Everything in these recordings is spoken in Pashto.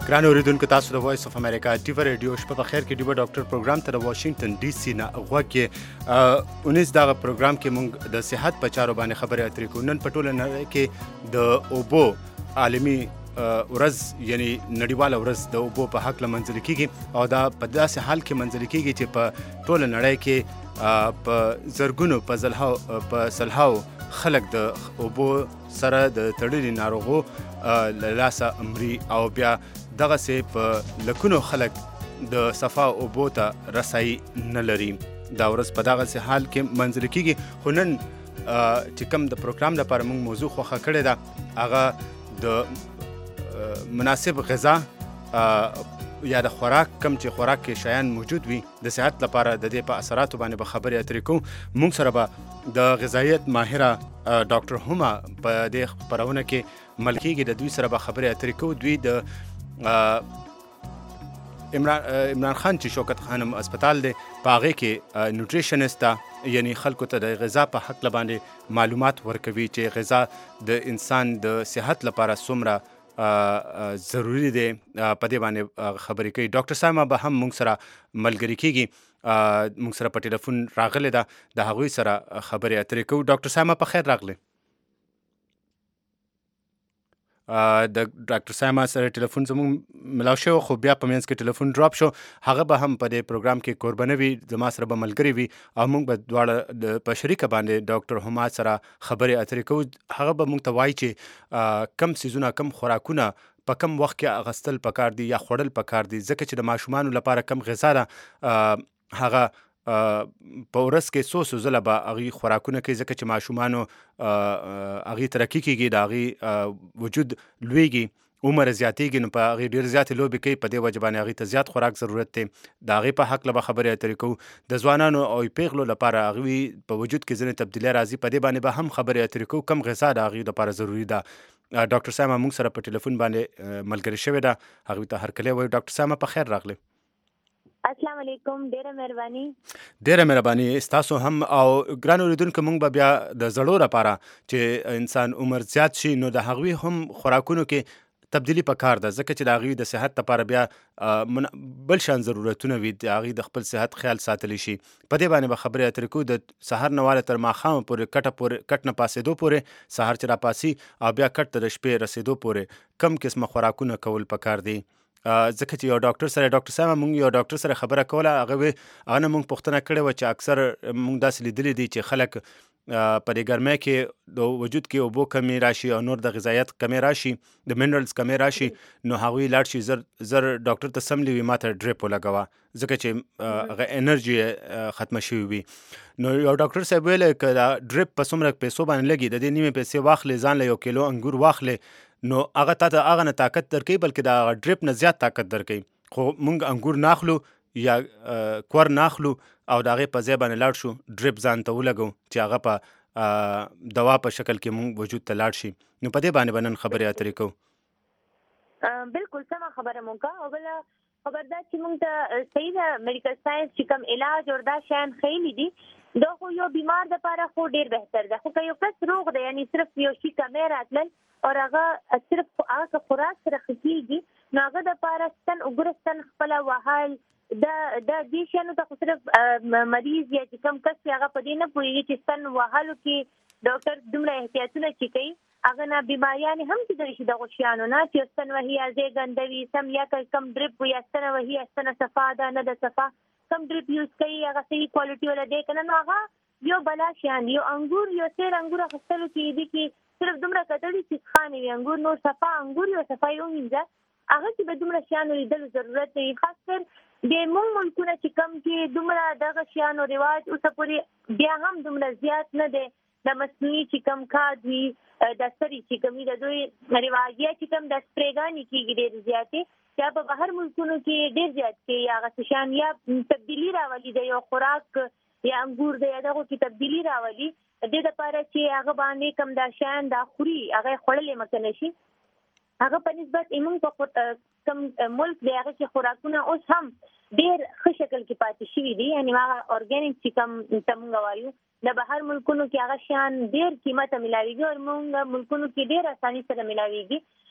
ګران اوریدونکو تاسو د وایس اف امریکا ډیو ریډیو شپه په خیر کې ډیو ډاکټر پروګرام ته د واشنگټن ډي سي نه غوږ کې 19 دغه پروګرام کې موږ د صحت په چارو باندې خبرې اترې کوو. نن په ټوله نړۍ کې د اوبو عالمي ورځ یعنی نړیواله ورځ د اوبو په حق لمنځل کیږي او دا په داسې حال کې منځل کیږي چې په ټوله نړۍ کې په زرګونو په سلهاو خلک د اوبو سره د تړلي ناروغو له لاسه مري او بیا دغسې په لکونو خلک د صفا اوبو ته رسایي نه لري. دا ورځ په دغسې حال کې منځل کیږي. خو نن چې کوم د پروګرام لپاره موږ موضوع خوښه کړې ده هغه د مناسب غذا یا د خوراک کم چې خوراک کې شیان موجود وي د صحت لپاره د دې په اثراتو باندې به خبرې اترې کوو. موږ سره به د غذایت ماهره ډاکټر هما په دې خپرونه کې مل کېږي. د دوی سره به خبرې اترې کوو. دوی د عمران خان چې شوکت خانم اسپتال دی په هغې کې نیوټریشنست ده، یعنی خلکو ته د غذا په حق باندې معلومات ورکوي چې غذا د انسان د صحت لپاره څومره ضروری دی. په دې باندې خبرې کوي. ډاکټر سایما به هم موږ سره ملګري کېږي. موږ سره په ټلیفون راغلی ده، د هغوی سره خبرې اترې کوو. ډاکټر سایما په خیر راغلی. د ډاکټر سایما سره ټلیفون زموږ ملاو شو خو بیا په منځ کې ټلیفون ډراپ شو. هغه به هم په دې پروګرام کې قربانه وي، زما سره به ملګري وي او موږ به دواړه په شریکه باندې ډاکټر هما سره خبرې اترې کوو. هغه به موږ ته وایي چې کم څیزونه کم خوراکونه په کم وخت کې اغوستل پکار دي یا خوړل پکار دي، ځکه چې د ماشومانو لپاره کم غذا ده هغه په ورځ کې څو ځله به هغوی خوراکونه کوي، ځکه چې ماشومانو هغوی ترقي کېږي، د هغوی وجود لویږي، عمر زیاتېږي، نو په هغې ډېر زیاتې لوبې کوي. په دې وجه باندې هغوی ته زیات خوراک ضرورت دی. د هغې په هکله به خبرې اترې کوو. د ځوانانو او پیغلو لپاره هغوی په وجود کې ځینې تبدیلۍ راځي، په دې باندې به هم خبرې اترې کوو. کم غذا د هغوی لپاره ضروري ده. ډاکټر سایما موږ سره په ټلیفون باندې ملګرې شوې ده. هغوی ته هرکلی وایو. ډاکټر سایما په خیر راغلی. السلام علیکم. ډیره مهرباني ستاسو هم. او ګران اوریدونکو موږ به بیا د زړو لپاره چې انسان عمر زیات شي نو د هغوی هم خوراکونو کې تبدیلی پکار ده، ځکه چې د هغوی د صحت لپاره بیا بل شان ضرورتونه وي، د هغوی د خپل صحت خیال ساتلی شي. په دې باندې به خبرې اترې کوو. د سهار نه واله تر ماښامه پورې کټ نه پاسېدو پورې، سهار چې راپاسي او بیا کټ ته د شپې رسېدو پورې کم قسمه خوراکونه کول پکار دي. ځکه چې یو ډاکټر سایما موږ یو ډاکټر سره خبره کوله، هغه نه موږ پوښتنه کړې وه چې اکثر موږ داسې لیدلی دي چې خلک په دې ګرمۍ کې د وجود کې اوبو کمې راشي او نور د غذایت کمې راشي، د منرلز کمې راشي، نو هغوی لاړ شي زر ډاکټر ته سملی وي ما ته ډریپ ولګوه، ځکه چې هغه انرژي ختمه شوې وي. نو یو ډاکټر صاحب ویلی که دا ډریپ په څومره پیسو باندې لګي، د دې نیمې پیسې واخلې، ځان له 1 کیلو انګور واخلې، نو هغه تا ته هغه نه طاقت درکوي، بلکې د ډریپ نه زیات طاقت درکوي. خو موږ انګور ناخلو یا کور ناخلو او د هغې په ځای باندې لاړ شو ډریپ ځان ته ولګو چې هغه په دوا په شکل کې موږ وجود ته لاړ شي. نو په دې باندې به نن خبرې اترې کوو. بالکل سمه خبره مونږ کا. او بله خبر ده چې مونږ ته صحیح ده میډیکل ساینس چې کوم علاج او دا شیان ښیلي دي، دا خو یو بیمار دپاره خو ډېر بهتر ده. خو که یو کس روغ دی یعنی صرف یو شي کمی راتلل او هغه صرف هغه خوراک سره ښه کېږي، نو هغه دپاره ستن اوږره ستن خپله وهل د دې شیانو ته خو صرف مریض یا چې کوم کس چې هغه په دې نه پوهېږي چې ستن وهلو کې ډاکټر دومره احتیاطونه چې کوي، هغه نه بیماریانې هم کېدلی شي دغو شیانو نه چې ستن وهي یا ځای ګنده وي، سم یا کم ډریپ وي یا ستنه وهي یا ستنه صفا ده نه ده صفا، کم ډریپ یوز کوي هغه صحیح کوالټي والا دی که نه، نو هغه یو بلا شیان. یو انګور یو سیر انګور اخیستلو کې دي کې صرف دومره کتلي چې خانې وي انګور، نور صفا انګور یو صفا یې ومینځه، هغه کې به دومره شیانو لیدلو ضرورت دی. خاص کر د موږ ملکونه چې کم کې دومره دغه شیانو رواج اوسه پورې بیا هم دومره زیات نه دی. د مصنوعي چې کم کاد وي، د سري چې کم وي، د دوی رواج یا چې کم د سپریګانې کېږي ډېر زیاتې، یا په بهر ملکونو کې ډېر زیات کې یا هغه شیان یا تبدیلي راولي د یو خوراک یا انګور د یا دغو کې تبدیلي راولي، د دې دپاره چې هغه باندې کم دا شیان دا خوري هغه یې خوړلی مکه نه شي. هغه په نسبت زموږ په کم ملک دی هغه کې خوراکونه اوس هم ډېر ښه شکل کې پاتې شوي دي، یعنې هغه ارګینک چې کم ته مونږ وایو د بهر ملکونو کې هغه شیان ډېر قیمته ملاویږي او موږ ملکونو کې ډېر اساني سره ملاویږي.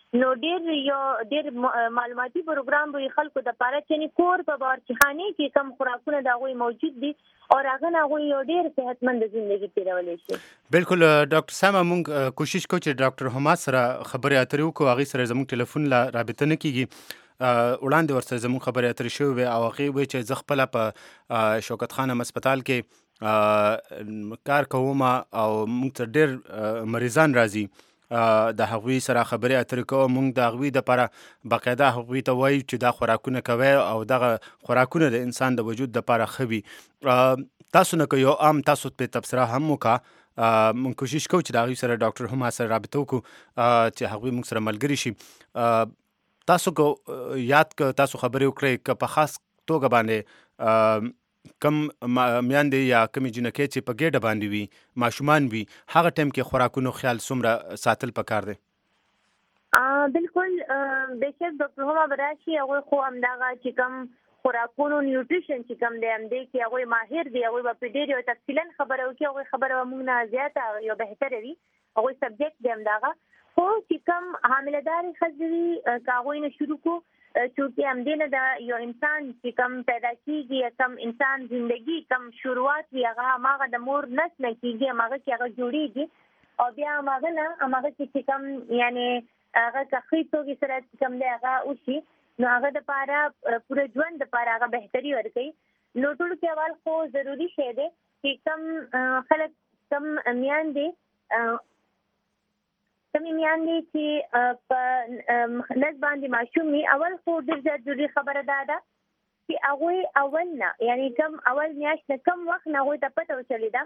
نو ډیر معلوماتي پروګرام به خلکو د پاره چې کور په بارچخانه کې کم خوراکونه دا غوي موجود دي او هغه نه غوي ډیر صحتمند ژوندۍ تیرولای شي. بالکل ډاکټر ساما مونږ کوشش کوو چې ډاکټر حماد سره خبرې اترې وکړو، هغه سره زموږ ټلیفون لا رابطه نه کیږي. وړاندې ورسره زموږ خبرې اترې شوې او هغه وی چې زه خپل په شوکت خانم هسپتال کې کار کوم او موږ ته ډېر مریضان راځي. د هغوی سره خبرې اترې کوو، موږ د هغوی دپاره باقاعده هغوی ته وایو چې دا خوراکونه کوئ او دغه خوراکونه د انسان د وجود دپاره ښه وي. تاسو نه که یو عام تاسو پرې تبصره هم وکړه، موږ کوشش کوو چې د هغوی سره ډاکټر هم سره رابطه وکړو چې هغوی موږ سره ملګري شي. تاسو که یاد که تاسو خبرې وکړئ که په خاص توګه باندې کم میاندې یا کمې جنکۍ چې په ګېډه باندې وي، ماشومان وي، هغه ټایم کې خوراکونو خیال څومره ساتل پکار دی؟ بالکل بېشک ډاکټر هما براشي هغوی خو همدغه چې کوم خوراکونو نیوټریشن چې کوم دی همدې کې هغوی ماهر دي، هغوی به په ډېر یو تفصیلا خبره وکړي، هغوی خبره به موږ نه زیاته یو بهتره وي، هغوی سبجیکټ دی همدغه. خو چې کوم حاملهدارې ښځې وي که هغوی نه شروع کړو چونکې همدې نه د یو انسان چې کم پیدا کېږي یا کم انسان زندگی کم شروعات وي هغه هماغه د مور نس نه کېږي، هماغه کې هغه جوړېږي او بیا هماغه نه هماغه کې چې کم یعنې هغه که ښې توګې سره چې کم دی هغه وشي نو هغه دپاره پوره ژوند دپاره هغه بهتري ورکوي. نو ټولو کې اول خو ضروري شی دی چې کم خلک کم میاندې چې په نس باندې ماشوم وي، اول خو ډېر زیات ضروري خبره دا ده چې هغوی اول نه یعنې کم اول میاشت نه کم وخت نه هغوی ته پته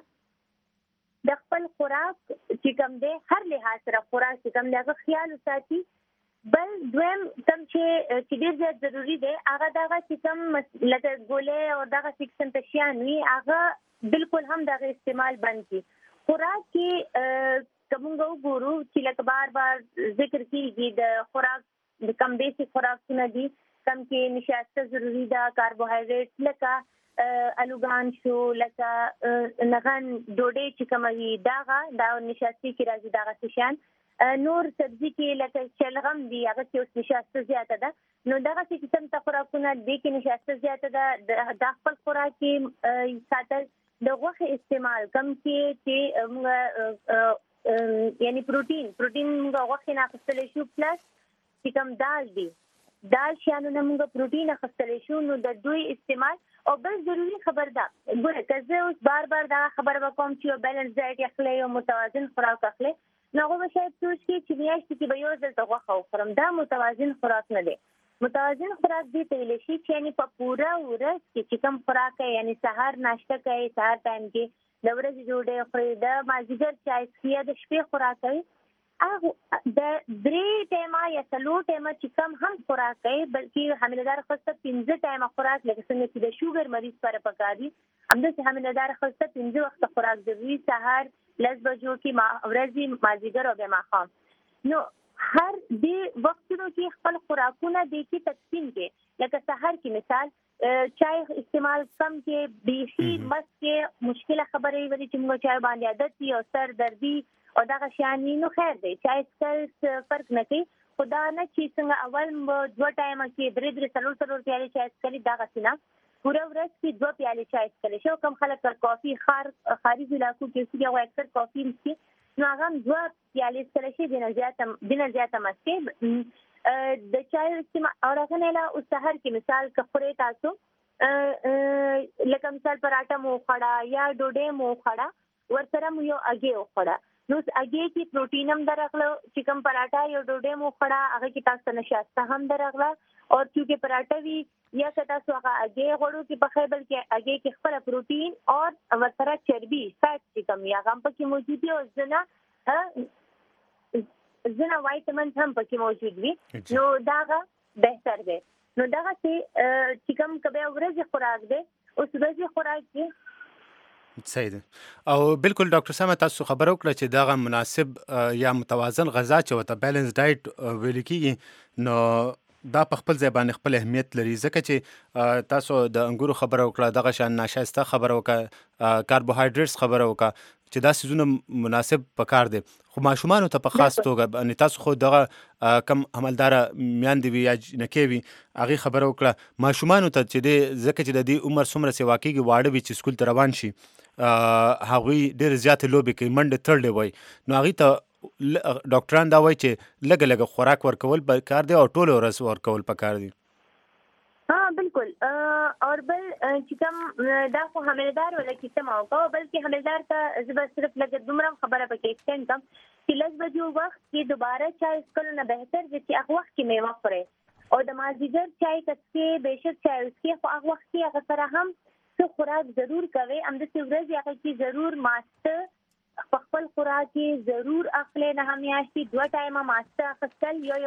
وچلېده د خپل خوراک چې کوم دی هر لحاظ سره خوراک چې کوم دی هغه خیال وساتي. بل دویم کوم چې ډېر زیات ضروري دی هغه دغه چې کوم لکه ګولۍ او دغه قسم ته شیان وي هغه بالکل هم دغه استعمال بند کړي. خوراک کې که موږ وګورو چې لکه بار بار ذکر کېږي د خوراک د کم بیسیک خوراکونه دي، کم کې نشاسته ضروري ده، کاربوهایډریټ لکه الوګان شو، لکه نغن ډوډۍ چې کومه وي دا نشاستې کې راځي دغه شیان. نور سبزي کې لکه شلغم دي هغه کې اوس نشاسته زیاته ده، نو دغسې قسم ته خوراکونه دې کې نشاسته زیاته ده. دا خپل خوراک کې ساتل د غوښې استعمال کم کې چې موږ یعنی پروټین موږ غوښې نه اخیستلی شو، پلس چې کوم دال دي دال شیانو نه موږ پروټین اخیستلی شو، نو د دوی استعمال. او بل ضروري خبر ده ګوره که زه اوس بار بار دا خبره به کوم چې یو بیلنس ډایټ اخلئ یو متوازن خوراک اخلئ نو هغوی به شاید سوچ کړي چې میاشتې کې به یو ځل ته غوښه وخورم. دا متوازن خوراک نه دی. متوازن خوراک دې ته ویلی شي چې یعنې په پوره ورځ کې چې کوم خوراک کوي، یعنې سهار ناشته کوي، سهار ټایم کې د ورځې ډوډۍ خوري، د مازدیګر چای څښي یا د شپې خوراک کوي، هغه د 3 ټایمه یا 4 ټایمه چې کم هم خوراک کوي، بلکې حاملهداره ښځو ته 15 ټایمه خوراک لکه څنګه چې د شوګر مریض لپاره پکار دي همداسې حاملهداره ښځو ته 15 وخته خوراک ضروري، سهار 10 بجو کې ورځې مازدیګر او بیا ماښام. نو هر دې وختونو کې خپل خوراکونه دې کې تقسیم کې لکه سهار کې مثال چای استعمال کم کې بیخي مست کې مشکله خبرې وي چې موږ چای باندې عادت دي او سر دردي او دغه شیان نو خیر دی چای څکل فرق نه کوي، خو دا نه چې څنګه اول 2 ټایمه کې 3 پیالې چای څکلي دغسې نه، پوره ورځ کې 2 پیالې چای څکلی شي. او کوم خلک پر کافي خارجي علاقو کې اوسېږي هغوی اکثر کافي څښي نو هغه هم 2 پیالې څکلی شي، دینه زیاته مستې د چای استعمال. او هغه نه علاوه اوس سهار کې مثال که خورئ تاسو لکه مثال پراټه مو وخوړه یا ډوډۍ مو وخوړه ورسره مو یو هګۍ وخوړه، نو هګۍ کې پروټین هم درغله، چې کوم پراټه یا ډوډۍ مو وخوړه هغه کې تاسو ته نشاسته هم درغله، او چونکې پراټه وي یا که تاسو هغه هګۍ غوړو کې پخوئ بلکې هګۍ کې خپله پروټین او ورسره چربي فیټ چې کوم وي هغه هم پکې موجود وي او ځینه وایټامینز هم پکې موجود وي، نو دغه بهتر دی. نو دغسې چې کوم که بیا ورځې خوراک دی اوس ورځې خوراک کې صحیح ده. او بالکل ډاکټر ساما تاسو خبره وکړه چې دغه مناسب یا متوازن غذا چې ورته بیلنس ډایټ ویل کېږي نو دا په خپل ځای باندې خپل اهمیت لري، ځکه چې تاسو د انګورو خبره وکړه، دغه شان ناشایسته خبره وکړه، کاربوهایډریټس خبره وکړه چې دا سيزونه مناسب پکار دي. خو ماشومان ته په خاص توګه ان تاسو خو دغه کم عملدار میاندې وي یا جنکې وي هغه خبره وکړه ماشومان ته چې د زکه چې د دې عمر څومره سی واقعي واړه وي چې سکول ته روان شي هغه ډېر زیات لوبي کوي منډه تړلې وای نو هغه ته ډاکټران دا وایي چې لګ لګ خوراک ورکول پکار دي او ټول ورځ ورکول پکار دي. بالکل اور بل چې کوم دا خو حملدار ولا کیسه ما وکړه بلکې حملدار ته زبر صرف لګ دومره خبره پکې ایکسټند کم چې لږ بجو وخت کې دوباره چای اسکل نه بهتر دي چې هغه وخت کې میوه خوري او د مازیګر چای کڅې بهشت چای اسکي خو هغه وخت کې هغه سره هم څه خوراک ضرور کوي هم د ورځې هغه کې ضرور ماسته خپل خوراک کې ضرور اخلي نه همیاشتي 2 ټایمه ماسته خپل یو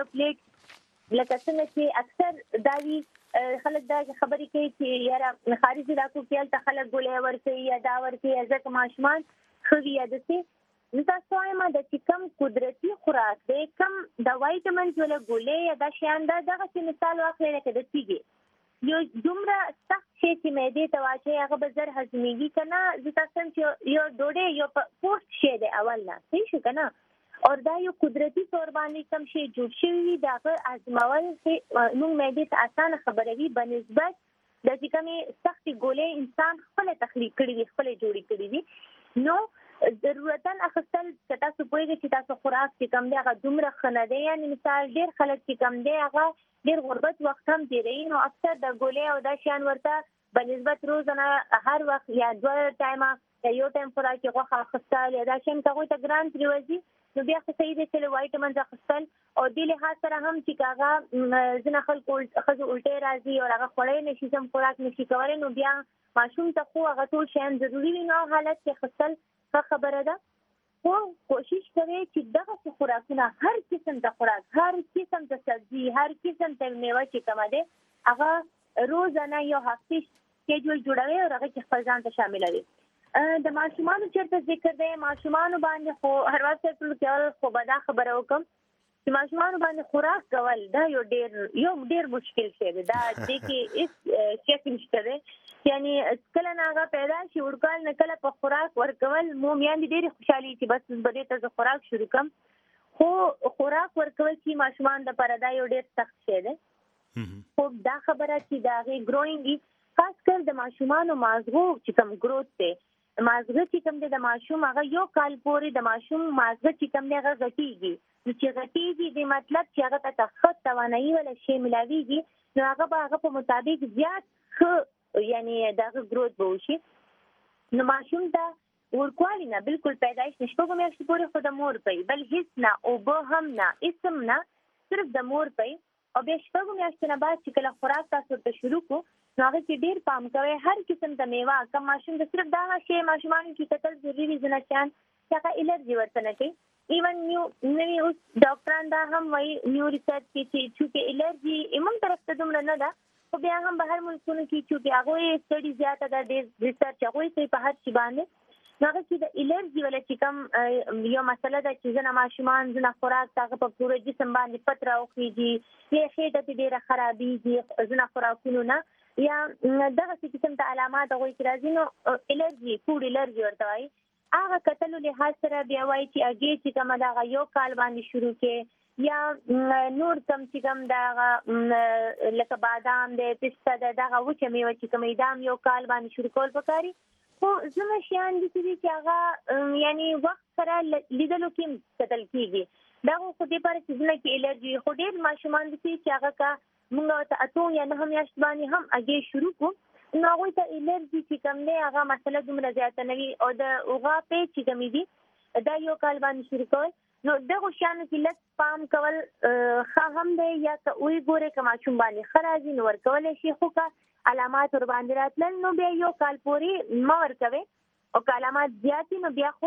پلیټ لکه څنګه چې اکثر داوی خلک دا خبرې کوي چې یاره خارجي علاقو کې ته خلک ګولې ورکوي یا دا ورکوي ځکه ماشومان خوي یا دسي نو تاسو وایم د چې کم قدرتي خوراک دی کم د وایټامینز ولا ګولې یا د شیان دغه چې مثال واخلئ لکه د تیږې یو دومره سخت شی چې معدې ته واچي هغه به زر هضمېږي که نه زه تاسو یو ډوډۍ یو پوسټ شی دی اول نه صحیح شو که نه اور دا یو قدرتي طور باندې کم شي جوړ شوی دغه ازمول چې موږ معدې ته اسانه خبره وي بنسبت د چې کومې سختي ګولې انسان خپل تخلیق کړي وي خپل جوړې کړي وي نو ضرورتاً اخستل چې تاسو پوهیږئ چې تاسو خوراک چې کم دی هغه دومره ښه نه دی یعنې مثال ډېر خلک چې کم دی هغه ډېر غربت وخت هم تېروي نو اکثر د ګولې او دا شیان ورته بنسبت روزانه هر وخت یا 2 ټایمه یا یو ټایم خوراک کې غوښه اخیستل یا دا شیان که هغوی ته ګران پرېوځي نو بیا خو صحیح دی چې وایټامینز اخیستل او دې لحاظ سره هم چې هغه ځینې خلکو ښځو الټۍ راځي او هغه خوړی نه شي سم خوراک نه شي کولی نو بیا ماشوم ته خو هغه ټول شیان ضروري وي نو حالت کې اخیستل ښه خبره ده خو کوشش کوئ چې دغسې خوراکونه هر قسم ته خوراک هر قسم ته سبزي هر قسم ته میوه چې کومه دی هغه روزانه یو هفتې سکیجول جوړوي او هغه کې خپل ځان ته شاملوي. د ماشومانو چېرته ذکر دی ماشومانو باندې خو هر وخت ټول خو به دا خبره وکړم چې ماشومانو باندې خوراک کول دا یو ډېر مشکل شی دی دا دې کې هېڅ شک نشته دی یعنې کله نه هغه پیدا شي وړکال نه کله په خوراک ورکول مو میندې ډېرې خوشحالي چې بس به دې ته زه خوراک شروع کړم خو خوراک ورکول چې ماشومان دپاره دا یو ډېر سخت شی دی خو دا خبره چې د هغې ګروینګ خاص کر د ماشومانو مازغو چې کوم ګروت دی مازغه چې کوم دی د ماشوم هغه یو کال پورې د ماشوم مازغه چې کوم دی هغه غټېږي نو چې غټېږي د مطلب چې هغه ته ښه توانایي ولا شی ملاویږي نو هغه به هغه په مطابق زیات ښه یعنې د هغه ګروت به وشي نو ماشوم ته ورکوالي نه بلکل پیدایش نه شپږو میاشتو پورې خو د مور پی بل هېڅ نه اوبه هم نه اسم نه صرف د مور پی او بیا شپږو میاشتو نه بعد چې کله خوراک تاسو ورته شروع کړو نو هغه کې ډېر پام کوئ هر قسم ته میوه کم ماشوم ته صرف دغه شی ماشومانو کې کتل ضروري دي ځینې شیان چې هغه الرجي ورته نه کوي ایون نوي اوس ډاکټران دا هم وایي نیو ریسرچ کې چې چونکې الرجي زموږ طرف ته دومره نه ده خو بیا هم بهر ملکونو کې چونکې هغوی سټډي زیاته ده ډېر ریسرچ هغوی کوي په هر شي باندې نو هغه چې د الرجي ولا چې کوم یو مسله ده چې ځینې ماشومان ځینې خوراک ته هغه په پوره جسم باندې پت راوخېږي یا خېټه ترې ډېره خرابېږي ځینې خوراکونو نه یا دغسې قسم ته علامات هغوی کې راځي نو الرجي فوډ الرجي ورته وایي هغه کتلو لحاظ سره بیا وایي چې هګۍ چې کومه ده هغه یو کال باندې شروع کړې یا نور کم چې کوم د هغه لکه بادام دی پسته ده دغه وچه میوه چې کومه دا هم یو کال باندې شروع کول پکار خو ځینې شیان داسې دي چې هغه یعنې وخت سره لیدلو کې کتل کېږي دغه خو دې لپاره چې ځینې کې الرجي خو ډېر ماشومان داسې چې هغه که موږ ته اتو یا 9 میاشت باندې هم هګۍ شروع کړو نو هغوی ته الرجي چې کوم دی هغه مسله دومره زیاته نه وي او د هغه پیج چې کومې دي دا یو کال باندې شروع کول نو دغو شیانو کې لږ پام کول ښه هم دی یا که ویې ګورئ که ماشوم باندې ښه راځي نو ورکولی شي خو که علامات ورباندې راتلل نو بیا یو کال پورې مه ورکوئ او که علامات زیات وي نو بیا خو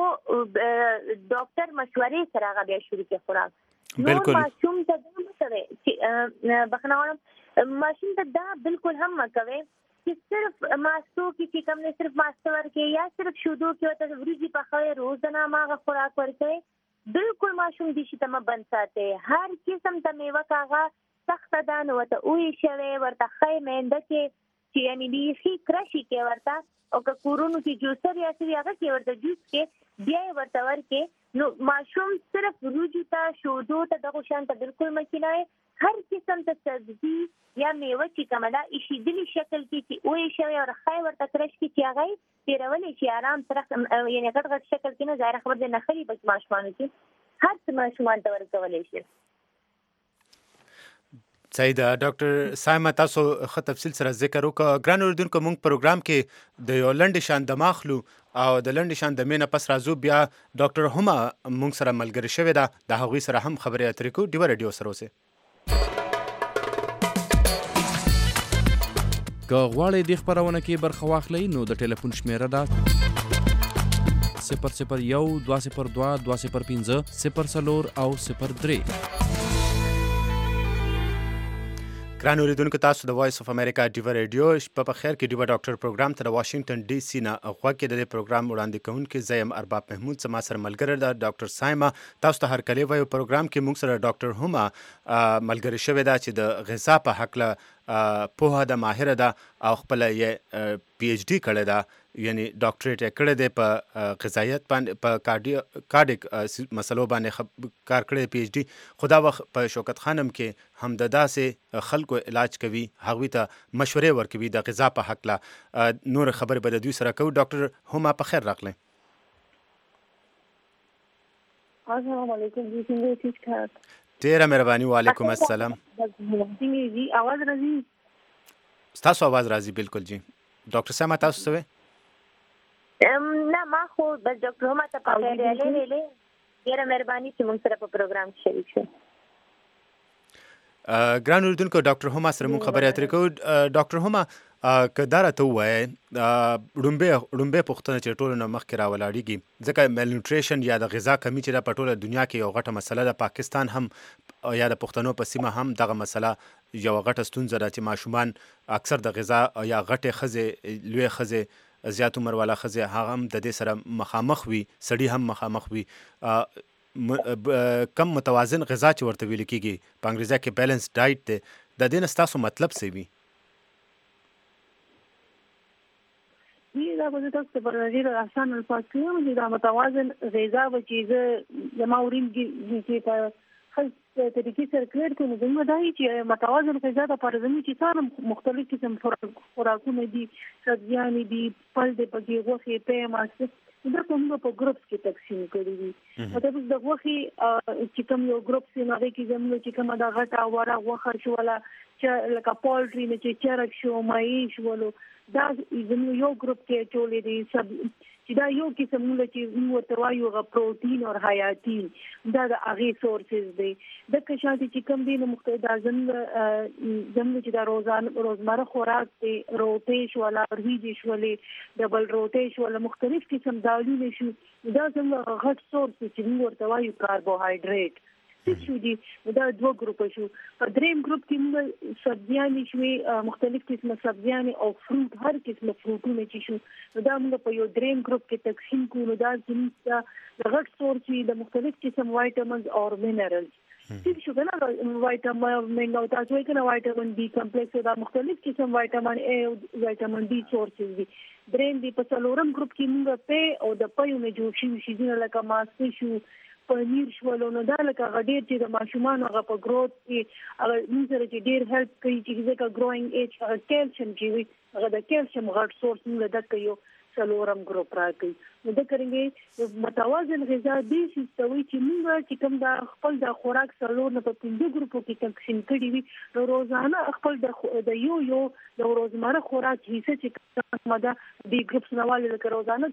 ډاکټر مشورې سره هغه بیا شروع کړي خوراک نور ماشوم ته دا مه کوئ چې بخښنه غواړم ماشوم ته دا بالکل هم مه کوئ چې صرف ماستو کې چې کوم دی صرف ماسته ورکړئ یا صرف شودو کې ورته وریجې پخوئ روزانه هماغه خوراک ورکوئ بالکل ماشوم دې شي ته مه بند ساتئ هر قسم ته میوه که هغه سخته ده نو ورته اویې شوی ورته ښی مینده کې چې یعنی بیخي کرشي کې ورته او که کورونو کې جوسر یا څه هغه کې ورته جوس کې بیا ورته ورکې نو ماشوم صرف روجو ته شودو ته دغه شان ته بالکل مکینای هر قسم ته سبزي یا میوه چې کومه ده ایشیدلی شکل کې چې وې شوی او خای ورته کرش کې چې هغه پیرولې چې آرام سره یعنی غټ شکل کې نه ظاهر خبر ده نه خلی بچ ماشومان کې هر څه ماشومان ته ورکولې شي. صحیح ده ډاکټر سایما تاسو ښه تفصیل سره ذکر وکړه. ګران اوریدونکو موږ پروګرام کې د یو لنډ شان د ماخلو او د لنډ شان د مینه پس راځو بیا ډاکټر هما موږ سره ملګری شوی ده د هغوی سره هم خبرې اترې کوو. ډیوه رادیو سره اوسئ. که غواړئ دې خپرونه کې برخه واخلئ نو د ټلیفون شمیره ده 001 202 205 04 او 03. ګران اوریدونکو تاسو د وایس اف امریکا ډیوه رادیو شپه په خیر کې ډیوه ډاکټر پروګرام ته د واشنگټن ډي سي نه غوږ کې د دې پروګرام وړاندې کوونکی زه یم ارباب محمود زما سره ملګری ده ډاکټر سایما. تاسو ته هرکلی وایو پروګرام کې موږ سره ډاکټر هما ملګری شوی ده چې د غذا په هکله پوهه ده ماهره ده او خپل یې پی ایچ ډي کړی ده یعنی ډاکټریټ یې کړی دی په غذایت باندې په کارډیک مسلو باندې کار کړی پی ایچ ډي. خو دا وخت په شوکت خانم کې هم د داسې خلکو علاج کوي هغوی ته مشورې ورکوي د غذا په هکله. نور خبرې به د دوی سره کوو. ډاکټر هما په خیر راغلی. السلام علیکم جی څنګه ٹھیک ٹھاک. ډیره مهرباني. وعلیکم السلام. جی आवाज راځي؟ تاسو आवाज راځي بالکل جی. ډاکټر سایما تاسو څه وایي؟ نه ما خو بس ډاکټر هما ته په خیر ویلې ډیره مهرباني چې موږ سره په پروګرام کې شریک شئ. ګران اوریدونکو ډاکټر هما سره موږ خبرې اترې کوو. ډاکټر هما که دا راته ووایې ړومبۍ پوښتنه چې ټولو نه مخکې راولاړېږي ځکه میلنیوټریشن یا د غذا کمی چې دا په ټوله دنیا کې یو غټه مسله ده. پاکستان هم یا د پښتنو په سیمه هم دغه مسله یو غټه ستونزه ده چې ماشومان اکثر د غذا یا غټې ښځې لویې ښځې زیات عمر والا ښځې هغه هم د دې سره مخامخ وي سړي هم مخامخ وي. کم متوازن غذا چې ورته ویل کېږي په انګریزي کې بیلنس ډایټ دی د دې نه ستاسو مطلب څه وي؟ دا به تاسو ته په ډېر اسان الفاظ کې وایم چې دا متوازن غذا به چې زه زما ورین کې په خپل طریقې سره کړی کوم زموږ دا چې متوازن غذا د پرځنی چې څاره مختلف قسم خوراکونه دي سبزیان دي پل دي پکې غوښه په ماسه دا کوم په ګروپس کې تقسیم کړی دي. مطلب د غوښه چې کوم یو ګروپ سي نه کې زموږ چې کوم دا غټه وره غوښه شو ولا چې لکه پولټری نه چې چرګ شو مای شو دا زموږ یو ګروپ کې ټولې دي سب چې دا یو قسم نه چې موږ ورته وایو غو پروتین او حیاتین دا د هغه سورسز دي د کښاتي چې کوم دي نو مختلف زموږ چې دا روزمره خوراک دي روټي شو ولا ورهيږي شو ولې ډبل روټي شو ولا مختلف قسم دالونه شو دا زموږ غټ سورس چې موږ ورته وایو کاربوهایډریټ شو دي. دا دوه ګروپ شو. په دریم ګروپ کې موږ سبزیان شوي مختلف قسمه سبزیان او فروټ هر قسمه فروټونه چې شو دا موږ په یو دریم ګروپ کې تقسیم کړو. دا چې د غټ سورس د مختلف قسم وایټامینز او مینرالز چې شو کنه وایټامین او تاسو یې کنه وایټامین بي کمپلیکس دا مختلف قسم وایټامین اے او وایټامین ډي سورسز دي. دریم دی په څلورم ګروپ کې موږ په او د پيونه جوړ شي چې لکه ماسته شو پنیر شولو نو دا لکه غډیر چې د ماشومان هغه په گروث کې هغه موږ سره چې ډیر هیلپ کوي چې ځکه گروینګ ایج هغه کیلشیم چې وي هغه د کیلشیم غټ سورس موږ د کوي څلورم ګروپ راکړي. نو دا کړنګي متوازن غذا دې شي چې موږ چې کوم د خپل د خوراک څلور نه په پنځه ګروپو کې تقسیم کړي وي نو روزانه خپل د یو د روزمره خوراک حصہ چې کومه ده د ګروپ نواله لکه روزانه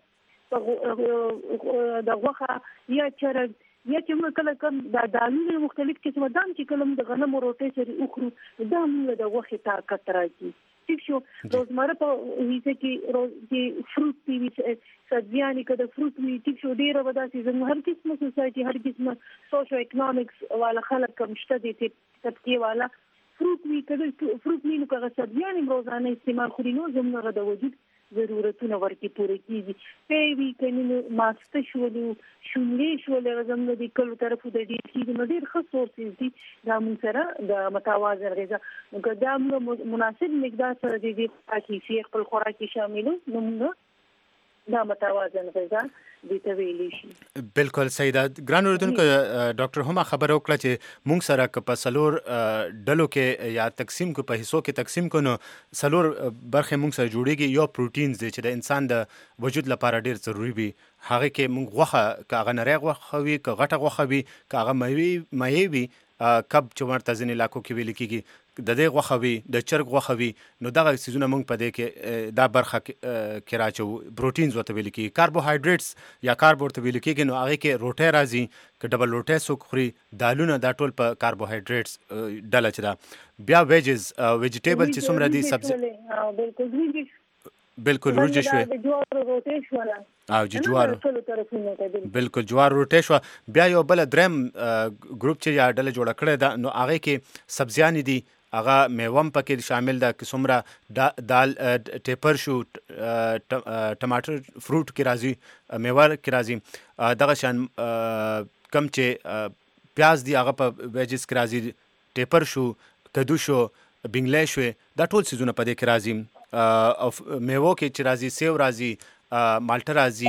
د غوښه یا چرګ یا چې موږ کله کوم د دالونو مختلف قسمه دام چې کله د غنمو روټي سره وخورو دا موږ د غوښې طاقت راځي. ٹھیک شو. روزمره په هیڅ کې فروټ وی سبزیان کده فروټ وی ٹھیک شو ډیره ودا چې هر قسمه سوسایټي هر قسمه سوشو اکونومکس والا خلک کوم شته دي طبقه والا فروټ وی کده فروټ وی نو کغه سبزیان روزانه استعمال خوري نو زموږ د وجود ضرورتونه ورته پوره کیږي په وی کني ماسته شولو شولې شولې زموږ د کلو طرفو د دې کې ډېر ښه سورسز دي دا موږ سره د متوازن غذا موږ دا مناسب مقدار سره د دې پاکي خپل خوراکي شاملو موږ دا متوازن غذا دي ته ویلی شي. بالکل سیده ګران اوریدونکو ډاکټر هم خبر وکړه چې مونږ سره که په سلور ډلو کې یا تقسیم کو په حصو کې تقسیم کو نو سلور برخه مونږ سره جوړیږي یو پروتینز چې د انسان د وجود لپاره ډیر ضروری وي هغه کې مونږ غوښه کاغه نری غوښه وي کاغه غوښه وي کاغه مېوې وي کب چې ورته ځینې علاقو کې ویل کېږي د دې غوښه وي د چرګ غوښه وي نو دغه سیزونه موږ په دې کې دا برخه کې راچو پروتینز ورته ویل کېږي کاربوهایډریټس یا کارب ورته ویل کېږي نو هغه کې روټي راځي که ډبل روټي څوک خوري دالونه دا ټول په کاربوهایډریټس ډله چې دا بیا ویجز ویجیټیبل چې څومره دي سبزي بالکل روجي شوي د جوارو روټي شو او جوارو بالکل جوار روټي شو بیا یو بل درم ګروپ چې یا ډله جوړ کړی دا نو هغه کې سبزیان دي هغه میوم پکې شامل ده که څومره دال ټیپر شو ټماټر فروټ کې راځي میوه کې راځي دغه شان کم چې پیاز دی هغه په ویجز کې راځي ټیپر شو کدو شو بنگلې شو دا ټول سيزونه په دې کې راځي او میوه کې چې راځي سیو راځي مالټه راځي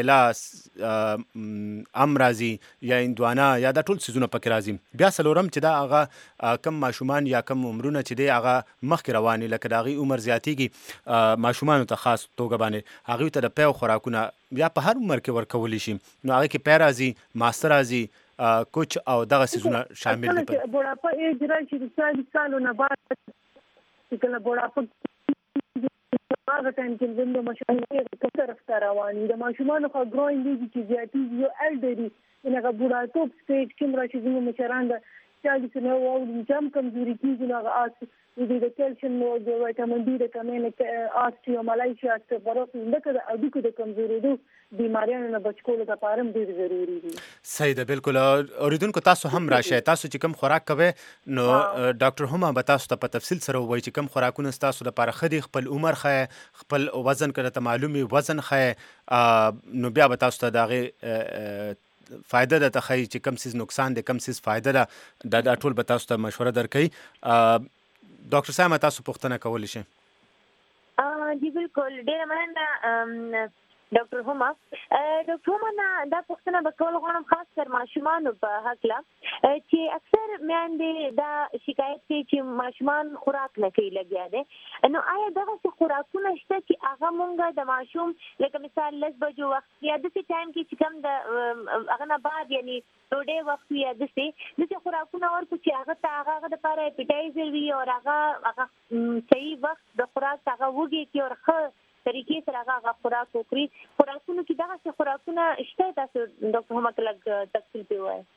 کیلا ام راځي یا اندوانا یا دا ټول سيزونه پکې راځي بیا سلورم چې دا هغه کم ماشومان یا کم عمرونه چې دی هغه مخکې رواني لکه دا غي عمر زیاتیږي ماشومان ته خاص توګه باندې هغه ته د پیو خوراکونه یا په هر عمر کې ورکول شي نو هغه کې پی راځي ماستر راځي کوچ او دغه سيزونه شامل دي په بوډاپا ایج راشي د سالونو بعد چې کله بوډاپا هغه ټایم کې زموږ ماشومان په طرف رواني د ماشومان خو ګروینګ دي چې زیاتی یو الډري هغه بوډاتوب سټیج کې راشي زموږ مشران د 40 نو او جام کمزوري کیږي هغه اس د کیلشیم او د وټامین ډي د کمښت آستیومالایسیا استفروسس دغه د اډوکو د کمزوري دي بیماریانو نه بچ کولو لپاره ډیر ضروری دي. صحیح ده بالکل اوریدونکو تاسو هم راشه تاسو چې کوم خوراک کوئ نو ډاکټر هم به تاسو ته په تفصیل سره وایي چې کوم خوراکونه تاسو لپاره خدي خپل عمر خې خپل وزن کړه ته معلومي وزن خې نو بیا به تاسو ته دغه فائدہ ده ته خی چې کم سیز نقصان ده کم سیز فائدہ ده دا ټول به تاسو ته مشوره درکړي ډاکټر صاحب تاسو پوښتنه کولی شئ جی بالکل ډیر مننه ډاکټر هما دا پوښتنه به کول غواړم خاص کر ماشومان په حق لا چې اکثر میاندې دا شکایت کوي چې ماشومان خوراک نه کوي لګیا دي نو آیا دغه خوراکونه شته چې هغه مونږ د ماشوم لکه مثال لږ بجو وخت یا د ټایم کې چې کم د هغه نه بعد یعنی ډوډۍ وخت یا د خوراکونه ورکو چې هغه د لپاره اپیټایزر وي او هغه صحیح وخت د خوراک هغه وږي کې ورخه طریقې سره هغه خوراک وکړي خوراکونو کې دغه خوراکونه شته تاسو ډاکټر هم کله تفصیل دی وایي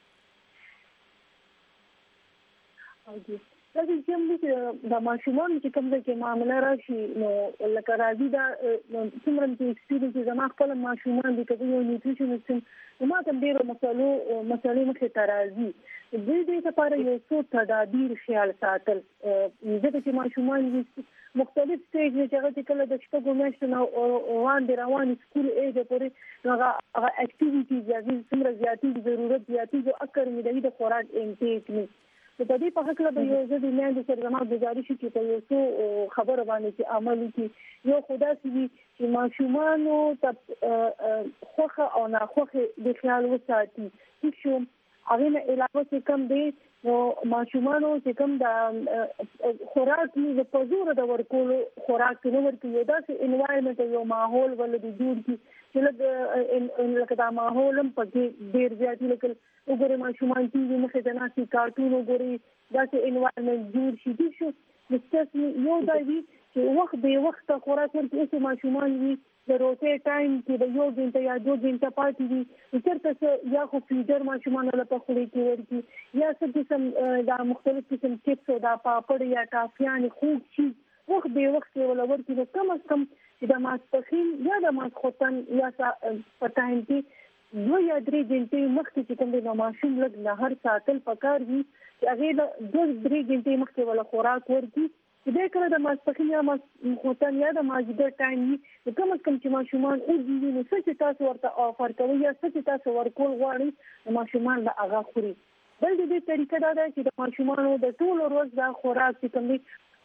او دي دا چې د ماشومان چې کوم ځای کې معاملې راشي نو لکه راځي دا څومره چې ایکسپیرینس زما خپل ماشومان دي چې یو نیوټریشنست نو ما ته ډېر مسلې مخې ته راځي د دې لپاره یو څو تدابیر خیال ساتل ځکه چې ماشومان مختلف سټیج نه چې کله د شپږو میاشتو نه روان سکول ایج پورې هغه اکټیویټیز یا څومره زیاتی ضرورت زیاتی جو اکر مې د خوراک انټیک نه په دې په حق له یو ځل نه د سرغما گزارش کی په یو څو خبر باندې چې عمل کی یو خدا چې ماشومان ته خوخه او نه خوخه د خیال وساتي چې هغه نه علاوه چې کم دی نو ماشومانو چې کوم د خوراک نه په زور د ورکول خوراک نه ورکوي یو داسې انوایرنمنت یو ماحول ولې جوړ کی چې لکه دا ماحول هم پکې ډیر زیات لکه وګوره ماشومان چې مخه د ناسي کارټون وګوري داسې انوایرنمنت جوړ شي شو مستثنی یو دی چې وخت به وخت خوراک ورکوي چې ماشومان وي د روټي ټایم کې د یو غنټه یا 2 غنټه پاتې دي چېرته یا خو فیډر ماشومان له په خولي کې ورکی یا څه قسم دا مختلف قسم چپس او دا پاپړ یا ټافیان خوږ شي وخت به وخت ولور کې کم از کم د ماسپخین یا د ماسخوتن یا په ټایم کې 2 یا 3 غنټې مخکې چې کوم د ماشوم لږ نه هر ساتل پکار وي چې هغه د 2-3 غنټې مخکې ولا خوراک ورکی دې کله د ماسپخین یا مخوتن یا د ماجده ټایم وي کوم کم چې ماشومان او دي نو څه تاسو ورته افر کوي یا څه تاسو ورکول غواړي ماشومان به هغه خوري. بل دې طریقه دا ده چې د ماشومانو د ټول ورځ د خوراک چې کوم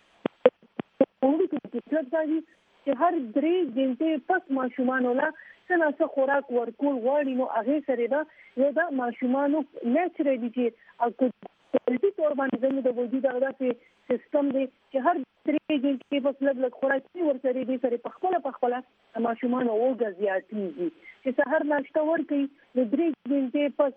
دي چې هر 3 غنټې پس ماشومانو لا څنګه خوراک ورکول غواړي نو هغه سره دا یو د ماشومانو نیچرالي چې او کومې تور باندې زموږ د وجود هغه سیستم دی چې هر 3 غنټې پس لږ خوراک ورسره دي سره په خپل ماشومانو وګ زیاتېږي چې سحر ناشته ورکړي نو 3 غنټې پس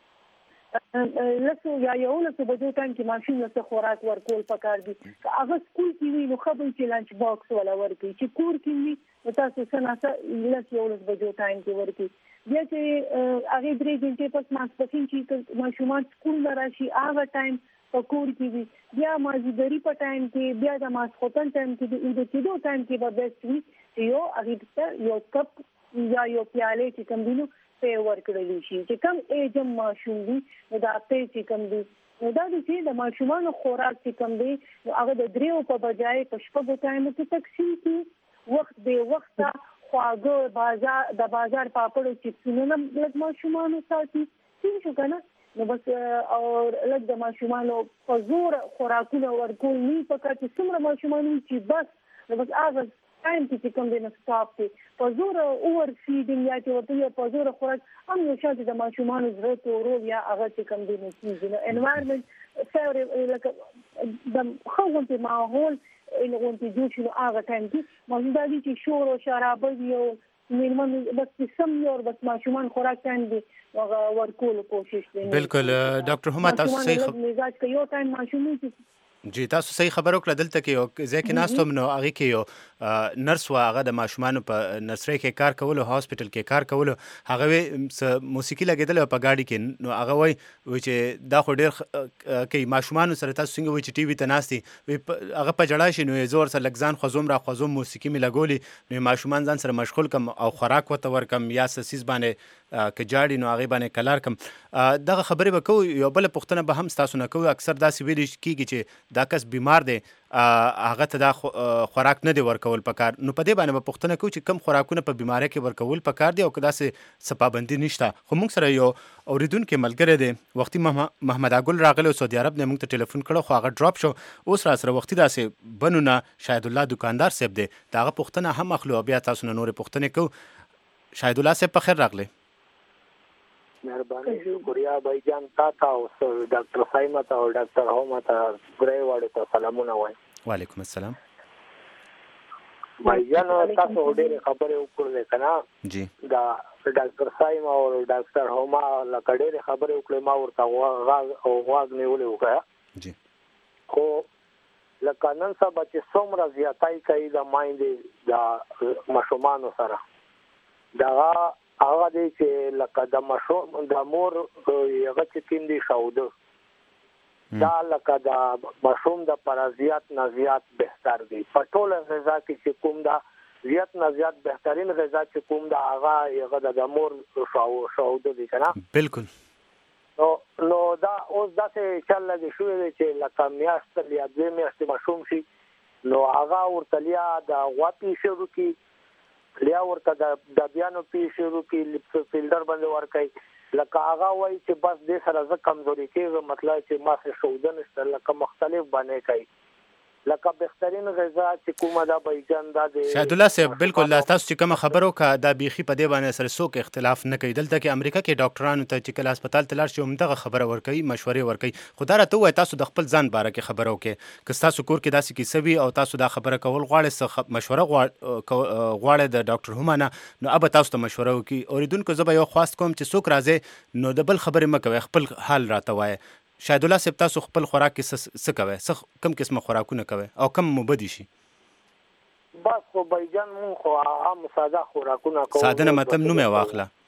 لسو یا یو لسو بجو ټایم کې ماشوم له خوراک ورکول پکار دي. هغه سکول کې وي نو خبرې چې لانچ باکس ولا ورکړي چې کور کې وي نو تاسو څنګه لس یو لس بجو ټایم کې ورکړي. بیا چې هغه 3 غنټې پس ماسپخین چې ماشومان سکول نه راشي هغه ټایم په کور کې وي بیا مازیګری په ټایم کې بیا د ماسخوتن ټایم کې د کېدو ټایم کې به بیسټ وي چې یو هغه یو کپ یا یو پیاله چې کوم دینو په ورکړل شي چې کوم ایجم ماشوم دی نو دا په چې کوم دی نو دا چې د ماشومانو خوراک چې کوم دی نو هغه د دریو په بجای په شپږو ټایم کې تقسیم کی وخت به وخت خواږه بازار د بازار پاپړو چې څنګه لږ ماشومانو ساتي څه شو کنه نو بس او لږ د ماشومانو په زور خوراکونه ورکول نه پکې چې څومره ماشومانو چې بس نو بس هغه ټایم چې کوم دی نو سټاپ دی په زور اور فیډینګ یا چې ورته په زور خوراک هم نو شاته د ماشومانو ضرورت ورو یا هغه چې کوم دی نو کیږي انوایرنمنت فیر لکه د خوونته ماحول لغونته جوړ شي هغه ټایم کې موږ د دې شور او شرابه یو میرمن بس سم یو بس ماشومان خوراک ټایم دی هغه ورکول کوشش کوي. بالکل ډاکټر هما تاسو صحیح مزاج کې یو ټایم ماشوم جی تاسو صحیح خبرو کړه دلته کې ځکه ناستم نو هغه کې یو نرس وا هغه د ماشومان په نرسري کې کار کول او هاسپټل کې کار کول هغه موسیقي لګیدل په گاډي کې نو هغه وای چې دا خو ډیر کې ماشومان سره تاسو څنګه وای چې ټي وي ته ناستي هغه په جړا شي نو زور سره لګزان خوزوم موسیقي می لګولي نو ماشومان ځان سره مشغول کم او خوراک وته ورکم یا سسیز باندې کجاړي نو هغه باندې کلار کم دغه خبرې وکړو یو بل پښتنه به هم تاسو نه کوي اکثر داسې ویل کیږي چې دا کس بیمار دی هغه ته دا خوراک نه دی ورکول پکار نو په دې باندې به پښتنه کوي چې کم خوراکونه په بیماری کې ورکول پکار دی او کدا سه سپابندي نشته خو موږ سره یو اوریدونکو ملګری دی وختي محمد اګل راغلی سعودي عرب نه موږ ته ټلیفون کړو خو هغه ډراپ شو اوس را سره وختي داسې بنونه شاهد الله دکاندار صاحب دی داغه پښتنه هم اخلو بیا تاسو نه نور پښتنه کو شاهد الله صاحب په خیر راغلی. مهرباني شکریا بھائی جان تا او ډاکټر سایمت او ډاکټر هومت ګرای واړو ته سلامونه وای. وعلیکم السلام. بھائی جان تاسو ډېر خبرې وکړلې کنه جی دا ډاکټر سایم او ډاکټر هوما لکه ډېر خبرې وکړې ما ورته غواګ نیولې وکړه جی خو لکه نن سبا چې څومره زیاتای کوي د مایندې د ماشومانو سره دا هغه دی چې لکه د ماشوم د مور هغه چې کیندي شاوده دا لکه د ماشوم د پرازیات نه زیات بهتر دی په ټوله غذا کې چې کوم دا زیات نه زیات بهترین غذا چې کوم دا هغه د مور شاوده دی کنه بالکل نو دا اوس داسې چل لګي شوې دی چې لکه میاشت یا 2 میاشتې ماشوم شي نو هغه ورتلیا د غواپی شروع کی لیا ورته د بیانو پی شروع کی فیلډر باندې ورکای لکه هغه وای چې بس دې سره ز کمزوري کېږي مطلب چې ما سره شودن است لکه مختلف باندې کوي لکه بهترین غذا چې کومه دا بایجان دا دی شاهد الله صاحب بالکل تاسو چې کوم خبرو کا دا بيخي په دې باندې سره څوک اختلاف نه کوي دلته کې امریکا کې ډاکټرانو ته چې کله هسپتال ته لاړ شي همدغه خبره ورکوي مشورې ورکوي خو دا راته وای تاسو د خپل ځان باره کې خبرو کې که تاسو کور کې داسې کیسه وي او تاسو دا خبره کول غواړئ مشوره غواړئ د ډاکټر همانه نو اب تاسو ته مشوره وکي اوریدونکو زه به یو خواست کوم چې څوک راځي نو د بل خبرې مکوي خپل حال راته وای شاهد الله صاحب تاسو خپل خوراک کې څه کوي کم قسمه خوراکونه کوي او کم مبدي شي بس خو بایجان مون خو عام ساده خوراکونه کوو ساده نه مطلب نوم یې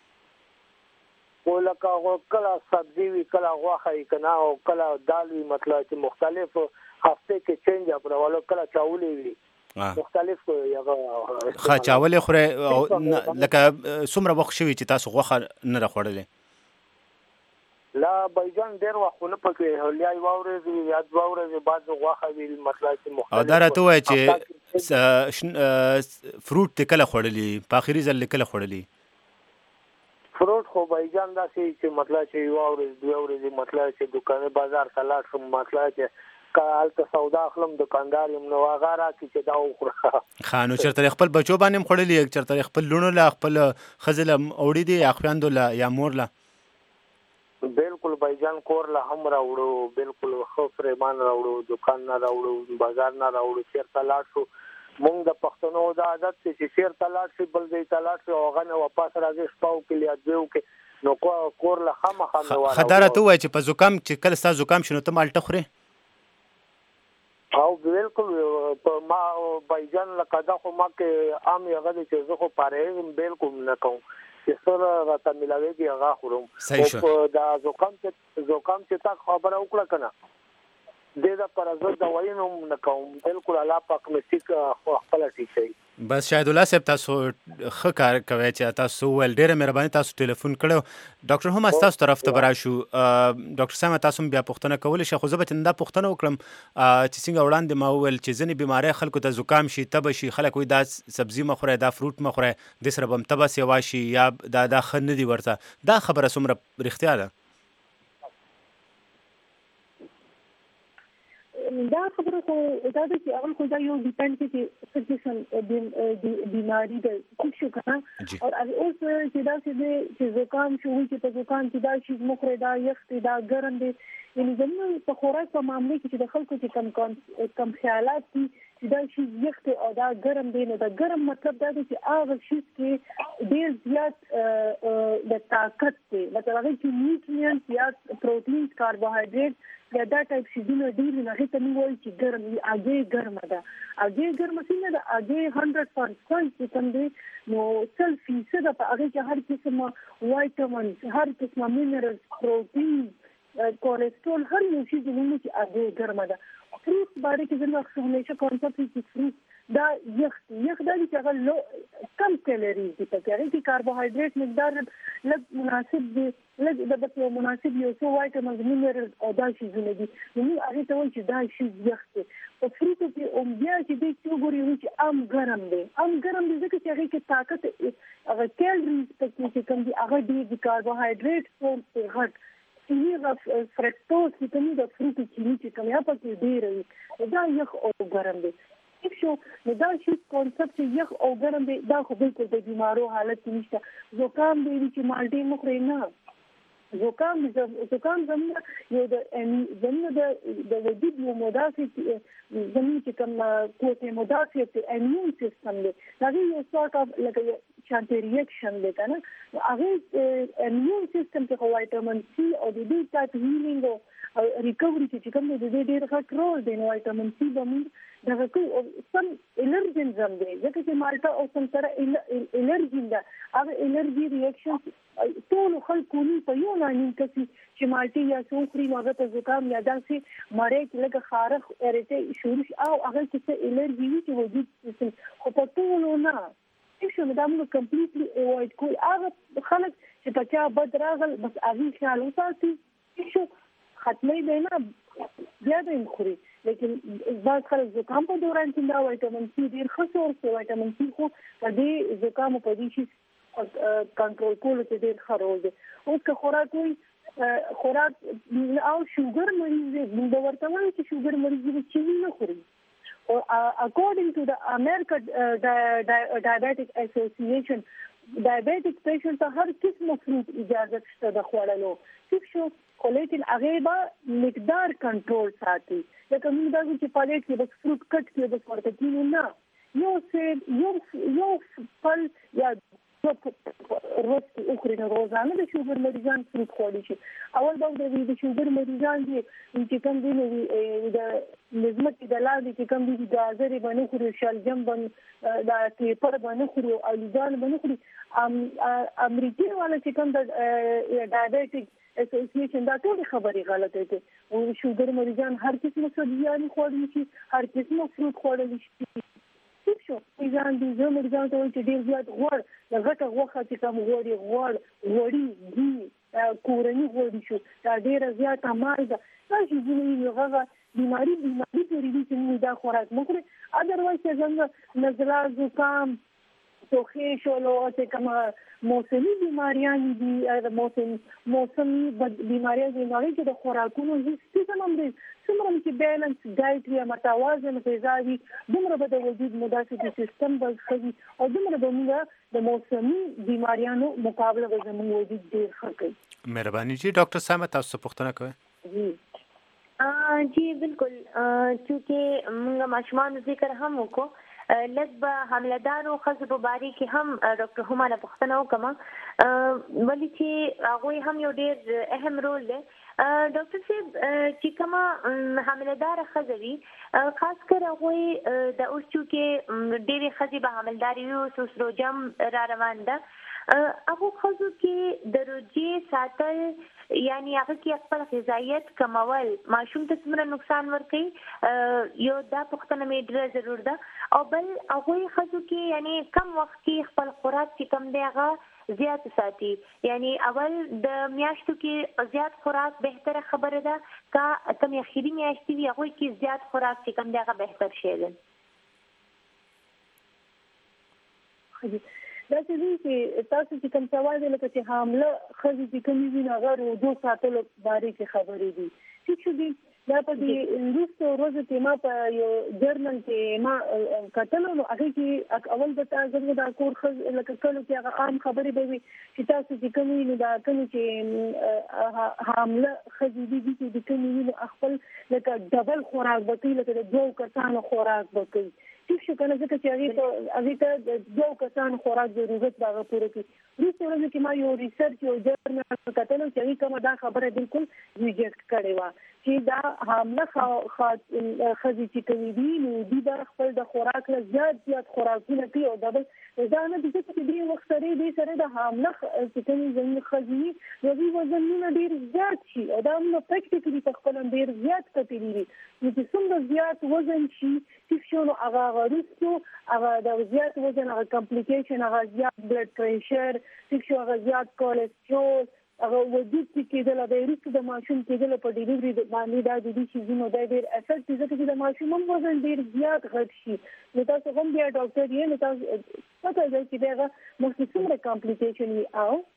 واخله ولکه کله سبزی وی کله غوښه وی کنه او کله دال وی مطلب چې مختلف هفته کې چینج اپرولو کله چاولې وی مختلف یغه چاولې خوره لکه څومره وخت شوی چې تاسو غوښه نه راخوړلې لا بایجان ډېر وختونه پکې هلیا یو ورځ یا دوه ورځې بعد غوښه ویل مطلب چې مختلف او دا راته وایي چې فروټ ته کله خوړلی په اخري ځل کله خوړلی فروټ خو بایجان داسې چې مطلب چې یو ورځ دوه ورځې مطلب چې دکانې بازار ته لاړ شم مطلب چې هلته سودا اخلم دکاندار یم نو هغه راکړي چې دا وخوره ښه نو چېرته خپل بچو باندې هم خوړلي چېرته خپل لوڼو له خپل ښځې له اوړي دي یا خویندو له یا مور له بالکل بایجان کور له هم راوړو بالکل ښه فرمان راوړو دکان نه راوړو بازار نه راوړو چېرته لاړ شو مونږ د پښتنو دا عادت چې چېرته لاړ شي بل ځای ته لاړ شي او هغه نه واپس راځي شپه وکړي یا دوی وکړي نو کور له خامخا مې وراوړو ښه دا راته ووایه چې په زکام چې کله ستا زکام شي نو ته مالټه خورې او بالکل په ما بایجان لکه دا خو ما کې عام هغه دی چې زه خو پرهیز بالکل نه کوم چې سره راته ملاویږي هغه خورم او دا زکام چې تا خبره وکړه که نه دې دپاره زه دوايي هم نه کوم بالکل الله پاک مې ټیک خپله ټیک شي بس شاهد الله صاحب تاسو ښه کار کوئ چې تاسو وویل ډېره مهرباني تاسو ټلیفون کړی ډاکټر هم ستاسو طرف ته به راشو ډاکټر صاحب تاسو هم بیا پوښتنه کولی شئ خو زه به دا پوښتنه وکړم چې څنګه وړاندې ما وویل چې ځینې بیمارۍ خلکو ته زکام شي تبه شي خلک وایي دا سبزي مه خورئ دا فروټ مه خورئ دې سره به هم تبه سیوا شي یا دا ښه نه دي ورته دا خبره څومره رښتیا ده دا خبره خو دا ده چې اول خو دا یو ډیپینډ کوي چې څه قسم بیماری ده څه شو کنه او اوس چې دا چې زکام شو چې په زکام کې دا شي مخره دا یخ دا ګرم دي یعنی زموږ په خوراک په معاملې کې چې د خلکو چې کم خیالات دي چې دا شي یخ او دا ګرم دی نو دا ګرم مطلب دا دی چې هغه شي کې ډېر زیات د طاقت دی مطلب هغه چې نیوټریانټ یا پروتین کاربوهایډریټ دا ټایپ شیدونه ډېر نه هغه ته موږ وایي چې ګرم دی اګې ګرمه ده اګې ګرمه څنګه ده اګې 100% چې کوم دی نو 100% په هغه کې هر قسمه وایټامین هر قسمه مینرالز پروتین کولیسټرول هر یو شی د موږ چې اګې ګرمه ده فروټ باندې کې زموږ همیشه کانسپټ چې فروټ دا یخ دا چې هغه کم کیلریز دي په هغه کې کاربوهایډریټ مقدار لږ مناسب دی لږ د بچو مناسب یو څو وایټامینز مینرالز او دا شی زونه دي نو هغه ته وایي چې دا شی یخ دی په فروټ کې بیا چې د څوګوري چې ام ګرم دی ځکه چې هغه کې طاقت هغه کیلریز پکې کوم دي هغه دی کاربوهایډریټ فورم په غټ چې فرکټوز چې کومه د فروټ چې کومه یا پکې ډېر دا یخ او ګرم دی شو نو دا شی کانسپټ چې یخ او ګرم دی دا خو بالکل د بیمارو حالت نشته زکام دی چې مالټې مخ نه زکام زموږ یو د وجود یو مدافع زموږ چې کوم قوت مدافع ایمیون سیستم دی دا یو سورت اف لکه شانتي ریاکشن دی کنه هغه ایمیون سیستم کې وایټامین سی او د دې ټایپ هیلینګ او ریکوري چې کوم د دې ډېر ښه رول دی نو وایټامین سی باندې دا کوم سم الرجن زم دی ځکه چې مالټا او سم سره الرجن دا هغه الرجي ریاکشن ټول خلکو په یو نه کسي چې مالټي یا سوکري هغه ته زکام یا داسې مړې لکه خارخ ارټي شورش او هغه چې الرجي چې وجود خو په ټول نه چې دا موږ کمپلیټلی اوایډ کوو هغه خلک چې په چا بد راغل بس هغه خیال وساتي چې ختمې دی نه بیا به خوري لیکن بعض خلک زکام په دوران کې دا وایټامین سی ډېر ښه سورس دی وایټامین سی خو په دې زکام په دې شي کنټرول کولو کې ډېر ښه رول دی اوس که خوراک او شوګر مریض دی د ورته وایي چې شوګر مریض دی چې نه خوري او according to the American Diabetic Association diabetic patient ته هر قسم فروټ اجازه شته د خوړلو څه شو خو لیکن هغه به مقدار کنټرول ساتي لکه موږ دا چې پالیټ کې بس فروټ کټ کې بس ورته کینو نه یو فل یا روز کې اخري نه روزانه د شوګر مریضان فروټ خوري شي اول به د شوګر مریضان دي چې کوم دي د لزمت د لاندې چې کوم دي ګازرې باندې خوري شلجم باندې دا پیپر باندې خوري او لیدان باندې خوري امریکای والا چې کوم د ډایابټیک اسوسییشن دا ټول خبري غلطه دي او شوګر مریضان هر قسمه سبزیان خوري شي هر قسمه فروټ خوري شي شو ځان دي زموږ ځان ته چې ډیر زیات غوړ د غټه غوخه چې کوم غوړي غوړي دي کورني غوړي شو دا ډیره زیاته مالګه دا چې ځینې هغه بیماری پرې دي چې موږ دا خوراک مخوري اذروایز څنګه نزله زکام ټوخی شولو چې کومه موسمي بیماریان دي موسمي بیماریان دي نو چې د خوراکونو هیڅ څه هم دي څومره چې بیلانس ډایټ یا متوازن غذا وي دومره به د وجود مدافعتي سیستم به ښه وي او دومره به موږ د موسمي بیماریانو مقابله به زموږ وجود ډېر ښه کوي. مهرباني جی ډاکټر صاحب تاسو پوښتنه کوئ؟ جی بالکل چونکه موږ ماشومان ذکر هم وکړو لږ به حامله‌دارو ښځو په باره کې هم ډاکټر هما نه پوښتنه وکړم ولې چې هغوی هم یو ډېر اهم رول دی. ډاکټر صاحب چې کومه حامله‌داره ښځه وي خاص کر هغوی د اوس چونکې ډېرې ښځې به حامله‌دارې وي اوس روژه هم را روان ده هغو ښځو کې د روژې ساتل یعنی هغه کې خپل غذایت کمول ماشوم ته څومره نقصان ورکوي یو دا پوښتنه مې ډېره ضرور ده او بل هغوی ښځو کې یعنی کم وخت کې خپل خوراک چې کم دی هغه زیات ساتي یعنی اول د میاشتو کې زیات خوراک بهتره خبره ده که کم اخیری میاشتې وي هغوی کې زیات خوراک چې کم دی هغه بهتر شی دی. دا چې تاسو چې کوم سوال دی لکه چې حامله ښځې چې کومې وي نو هغه روژو ساتلو بارے کې خبرې دي ٹھیک شو دي دا په دې وروستو ورځو کې ما په یو جرنل کې ما کتلو نو هغې کې اول به تاسو دا کور ښځې لکه کلو کې هغه عام خبرې به وي چې تاسو چې کومې وي نو دا کومې چې حامله ښځې دي چې د کومې وي نو خپل لکه ډبل خوراک به کوي لکه د 2 کسانو خوراک به کوي ٹھیک شو کنه ځکه چې هغه ته د 2 کسانو خوراک ضرورت راغی پوره کی وروسته ورځ کې ما یو ریسرچ یو جرنل کتلو چې کومه دا خبره بالکل ریجکټ کړې و چې دا حامله ښځې چې کوي دي نو دوی به خپل د خوراک له زیات خوراکونه کوي او دا دا نه دي چې دې وخت سره د حامله چې کوي زموږ ښځې نو دوی وزنونه ډېر زیات شي او دا موږ پریکټیکلی په خپل ډېر زیات کتلي دي چې څومره زیات وزن شي چې شنو هغه ورستو هغه د زیات وزن هغه کمپلیکیشن هغه زیات بلډ پریشر چې شو هغه زیات کولیسټرول هغه وجود کې د لابریټ د ماشوم کې د په ډیلیوري باندې دا د دې شي نو دا ډېر افیکټ دي چې د ماشوم وزن ډېر زیات غټ شي نو تاسو هم بیا ډاکټر یې نو تاسو پته دی چې دا مخکې څومره کمپلیکیشن وي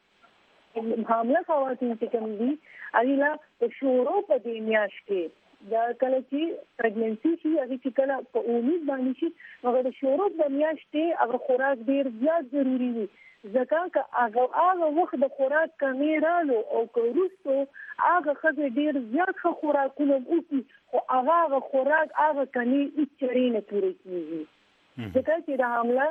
او حامله خواتین چې کوم دي اړیلا په شورو په دې میاش کې دا کله چې پریګننسي شي هغه چې کله په امید باندې شي هغه د شورو د میاش کې هغه خوراک ډېر زیات ضروری وي ځکه که هغه وخت د خوراک کمی رالو او که وروستو هغه ښځې ډېر زیات ښه خوراکونه وکړي خو هغه خوراک هغه کمی هېڅ چرې نه پوره کېږي ځکه چې د حامله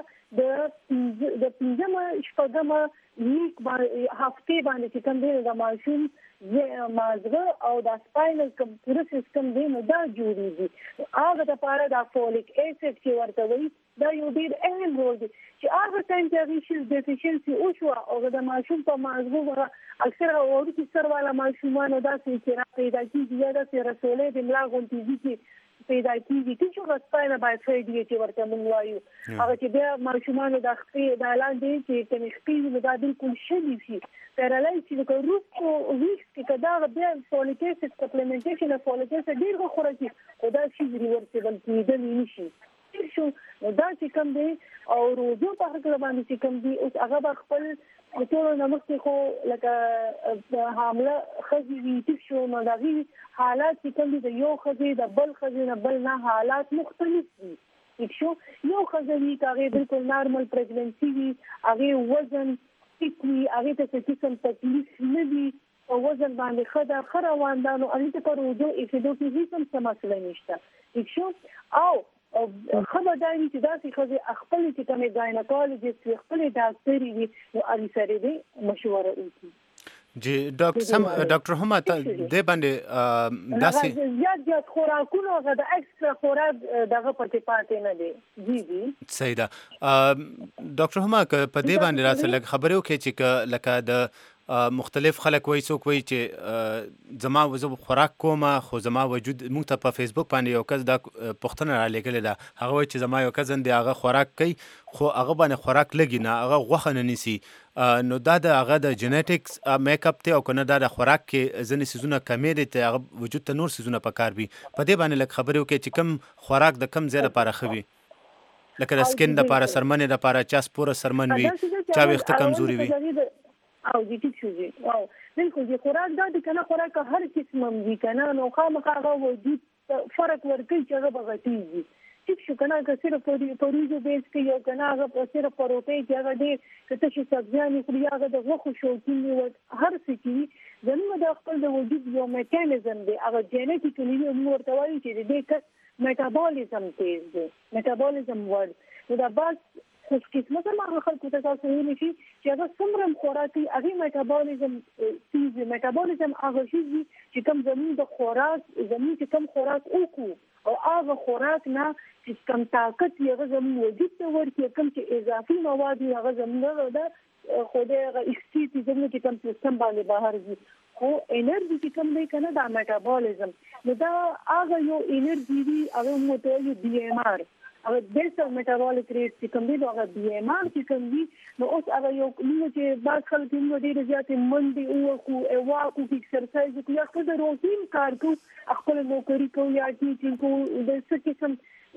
د 5مه 6مه ویک هفتې باندې چې کوم دی د ماشوم مازغه او د سپاینل پوره سیستم دی نو دا جوړیږي هغه د پاره د فولیک ایسید چې ورته وایي دا یو ډېر اهم رول دی چې هغه ټایم چې هغې شي ډیفیشنسي وشوه او د ماشوم په مازغو اکثره وړوکي سر والا ماشومانو داسې چې پیدا کېږي یا داسې رسولې د ملا غوندې دي چې پیدا کېږي چې هغه سپاینه بایفایډ چې ورته موږ وایو هغه چې بیا ماشومانو د خپې د لاندې چې کومې خپې نو دا بالکل شلي شي پیرالایز چې لکه وروستو ویکس کې که دا بیا فولیک ایسید سپلیمنټیشن د فولیک ایسید ډېر ښه خوراک شي خو دا شي ریورسیبل کېدلی نه شي شو دا چې کوم دی او روزو په هکله باندې چې کوم دی اوس هغه به خپل ټولو نه مخکې خو لکه حامله ښځې وي ټیک شو نو د هغې حالات چې کوم دي د یو ښځې د بل ښځې نه بل نه حالات مختلف دي ټیک شو یو ښځه وي که هغې بالکل نارمل پریګننسي وي هغې وزن ټیک وي هغې ته څه قسم تکلیف نه وي په وزن باندې ښه ده ښه روان ده نو هغې ته په روزو ایښېدو کې هېڅ هم څه مسله نشته ټیک شو او خبر دا وي چې داسې ښځې خپلې چې کومې ګاینکالوجسټ وي خپلې ډاکټرې وي نو هغې سره دې مشوره وکړي. جی ډاکټر هم دې باندې داسې زیات خوراکونه هغه د ایکسټرا خوراک دغه پکې پاتې نه دی. جی جی صحیح ده. ډاکټر هم په دې باندې راځي لکه خبرې وکړي چې لکه د مختلف خلک وایي څوک وایي چې زما زه خوراک کوم خو زما وجود موږ ته په فیسبوک باندې یو کس دا پوښتنه رالیږلې ده هغه وایي چې زما یو کزن دی هغه خوراک کوي خو هغه باندې خوراک لګي نه هغه غوښه نه نیسي نو دا د هغه د جنیټکس میک اپ ته او کنه دا د خوراک کې ځینې سيزونه کمې دي ته هغه وجود ته نور سيزونه پکار وي په دې باندې لکه خبرې وکړي چې کم خوراک د کم زیاده لپاره خوي لکه د سکین د لپاره سرمنې د لپاره چا سپوره سرمن وي چا وخت کمزوري وي او دې ټیک شوږي او بالکل د خوراک دا د کنه خوراک هر قسم وي کنه نو خامخا هغه وجود فرق ورکړي چې هغه بغتیږي ټیک شو کنه که صرف پروژه بیس کې یو کنه هغه صرف پروتې کې هغه دې کته چې سبزیانې خوري هغه د غوښو شوقین وي هر څه کې زموږ د خپل د وجود یو میکانیزم دی هغه جنیټیکلی موږ ورته وایي چې دې میټابولیزم تیز دی میټابولیزم ورډ نو دا بس څه قسمه څنګه خلکو ته تاسو ویل شي چې هغه څومره خوراکي هغه میټابولیزم تیز میټابولیزم هغه شی چې کوم زموږ د خوراک زموږ چې کوم خوراک وکړو او هغه خوراک نه چې کوم طاقت یې زموږ وجود ته ورکړي کوم چې اضافي مواد یې هغه زموږ د خوده هغه استیتی زموږ چې کوم سیستم باندې بهر دي خو انرژي چې کوم دی کنه دا میټابولیزم نو دا هغه یو انرژي دی هغه موږ ته بي ام ار هغه بیسل میټابولیک ریټ چې کوم دی هغه بي ام ار چې کوم دی نو اوس هغه یو چې بعض خلک موږ ډېر زیاتې منډي او کو واکو ایکسرسایز کوي یا خپل روټین کار کوي خپل نوکری کوي یا ټیچینګ کوي د څه قسم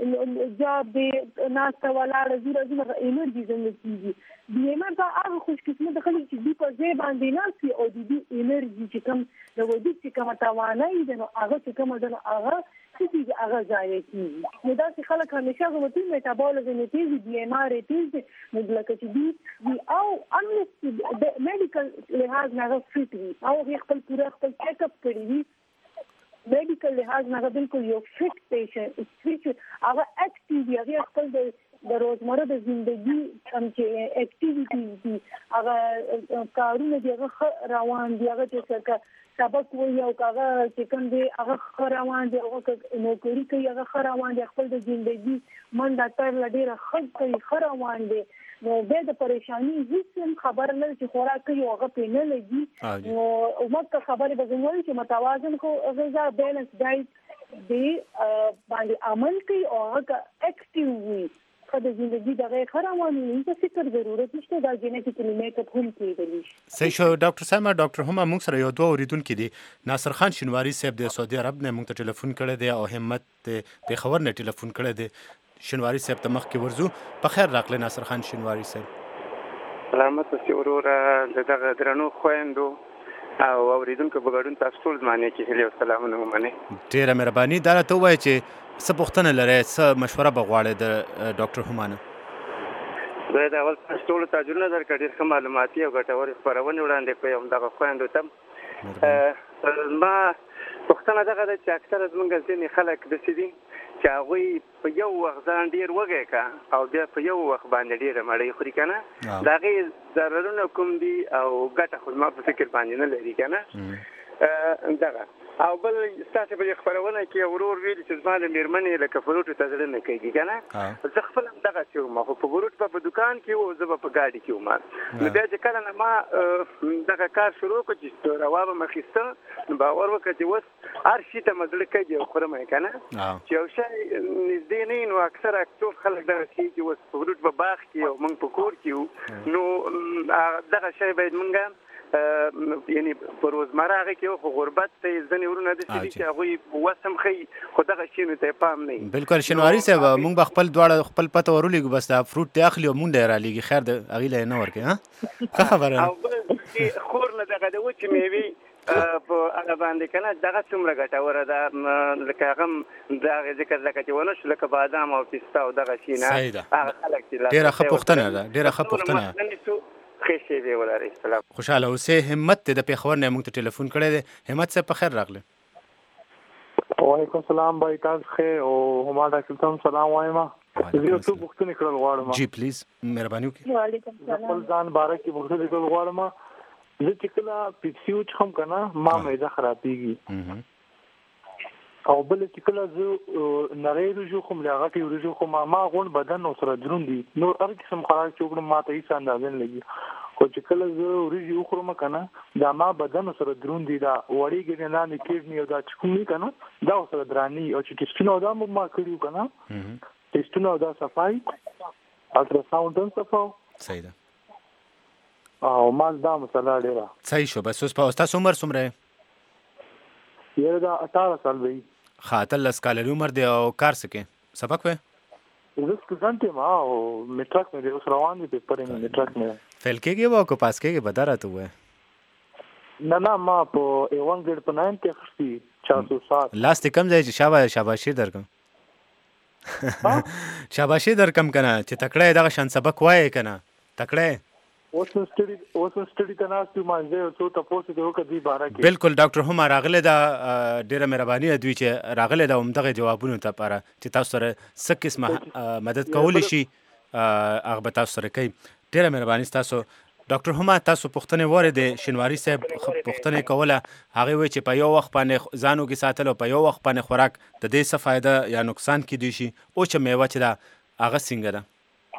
جاب دی ناسته ولاړه زیره انرژي زموږ کیږي بي ام ار دا هغه خوش قسمه د خلک چې دی په ځای باندې ناسي او د دې انرژي چې کوم د وجود چې کوم توانایي ده نو هغه چې کوم ده هغه چې هغه ځای کیږي نو دا چې خلک همیشه غوښتي میټابولیزم تیز بي ام ار تیز نو لکه چې دی او انلیس د میډیکل لحاظ نه فټ وي او خپل پوره خپل چیک اپ کړی وي میډیکل لحاظ نه بالکل یو فټ پیشنټ چې هغه اکټیوی هغه خپل د روزمره د ژوندۍ کوم چې اکټیویټیز دي هغه کارونه دی هغه روان دی هغه چې سبق وي او هغه چې کوم دی هغه روان دی هغه نوکری کوي هغه روان دی خپل د ژوندۍ منډه تر لډیره خپل روان دی نو د پریشانی هیڅ خبر نه چې خوراک کوي هغه په نه لګي نو عموما خبره به زموږ چې متوازن خو غذا بیلانس ډایټ دی باندې عمل کوي او هغه اکټیو وي د ژوندۍ دغه خروان نه فکر ضرورت نشته دا جنیټیکلی میک اپ هم کیدلی صحیح شو ډاکټر ساما ډاکټر هم موږ سره یو دوه اوریدونکو دي ناصر خان شینواری صاحب د سعودي عرب نه موږ ته ټلیفون کړی دی او همت په خبر نه ټلیفون کړی دی شینواری صاحب ته مخ کې ورزو په خیر راغلی ناصر خان شینواری صاحب سلامت اوسئ وروره دغه درنو خویندو او اوریدونکو په ګډون تاسو ټول معنی کې هیله او سلامونه ومنئ ډیره مهرباني دا راته ووایئ چې څه پوښتنه لرئ څه مشوره به غواړئ د ډاکټر همانه زه د اول تاسو ټولو ته اجرونه درکړم ډېر ښه معلوماتي او ګټورې خپرونې وړاندې کوم دغه خویندو ته ما پوښتنه دغه ده چې اکثره زموږ ځینې خلک داسې دي چې هغوی په یو وخت ځان ډېر وږی که او بیا په یو وخت باندې ډېره مړۍ خوري که نه د هغې ضررونه کوم دي او ګټه خو زما په فکر باندې نه لري که نه دغه او بل ستاسو په خبرونه کې ورور ویل چې زما د میرمنې لکه فروټ ته زړه نه کوي کنه زه خپل دغه چې ما خو په فروټ په دکان کې او زه په گاډي کې وم نو بیا چې کله نه ما دغه کار شروع کړ چې راوابه مخسته نو باور وکړ چې وس هر شي ته مزل کوي او خورم کنه چې یو شی نږدې نه نو اکثر ټول خلک دغه شي چې وس فروټ په باغ کې او موږ په کور کې نو دغه شی باید موږ یعنی په روزمره هغه کې خو غربت ته ځنې ورونه د سړي چې هغوی وسم خي خو دغه شی نو ته پام نه بالکل شینواری صاحب موږ به خپل دواړه خپل پته ورولېږو بس دا فروټ ته اخلي او مونږ ډېر رالیږي خیر د هغې له نه ورکوي ښه خبره او بل خور نه دغه د وچې میوې په هغه باندې که نه دغه څومره ګټوره ده لکه هغه د هغې ذکر لکه چې ونه شو لکه بادام او پسته او دغه شي نه هغه خلک چې ډېره ښه پوښتنه ده ډېره ښه پوښتنه خوشاله اوسئ همت د پیښور نه موږ ته ټلیفون کړی دی همت صاحب په خیر راغلی وعلیکم السلام بھائی تاسو خیر او هما ډاکټر ته سلام وایم زه یو څه پوښتنه کول غواړم جی پلیز مهرباني وکړئ وعلیکم السلام خپل ځان باره کې پوښتنه کول غواړم زه چې کله پیپسي وڅښم که نه ما معده خرابېږي او بل چې کله زه نری وریجو خورم یا غټې وریجو خورم ما غونډ بدن ورسره دروند دي نور هر قسم خوراک چې وکړم ما ته هېڅ اندازه نه لګي خو چې کله زه وریجې وخورم که نه دا ما بدن ورسره دروند دي دا وړې ګنې لاندې کیډني او دا چې کوم وي که نه دا ورسره دراني او چې ټسټونه او دا ما کړي وو که نه ټسټونه او دا صفایي الټراساونډ هم صفا صحیح ده او ما دا مسله ډیره صحیح شو. بس اوس په تاسو عمر څومره یې دا 18 سال وي خاطر لس کال عمر دی او کار سکه سبق وې زه سټوډنټ یم او میټرک مې اوس روان دي پیپر یې میټرک مې فیل کېږي وو کو پاس کېږي بدره ته وې نه ما په A1 ګریډ په 9 کې خرسي 407 لاست کم ځای چې شاباشي درکم شاباشي درکم کنه چې تکړه دغه شان سبق وایې کنه تکړه اوس سټډي ته ناست یم مانځه څو تاسو ته وکړي بارا کې بالکل ډاکټر هم راغله دا ډیره مهرباني دوی چې راغله دا همدغه جوابونه ته لپاره چې تاسو سره څه قسمه مدد کول شي هغه به تاسو سره کوي. ډیره مهرباني تاسو ډاکټر هم تاسو پوښتنه وره شینواری صاحب پوښتنه کوله هغه وی چې په یو وخت باندې ځانو کې ساتل او په یو وخت باندې خوراک د دې څه فائدہ یا نقصان کې دي شي او چې میوه چې دا هغه څنګه ده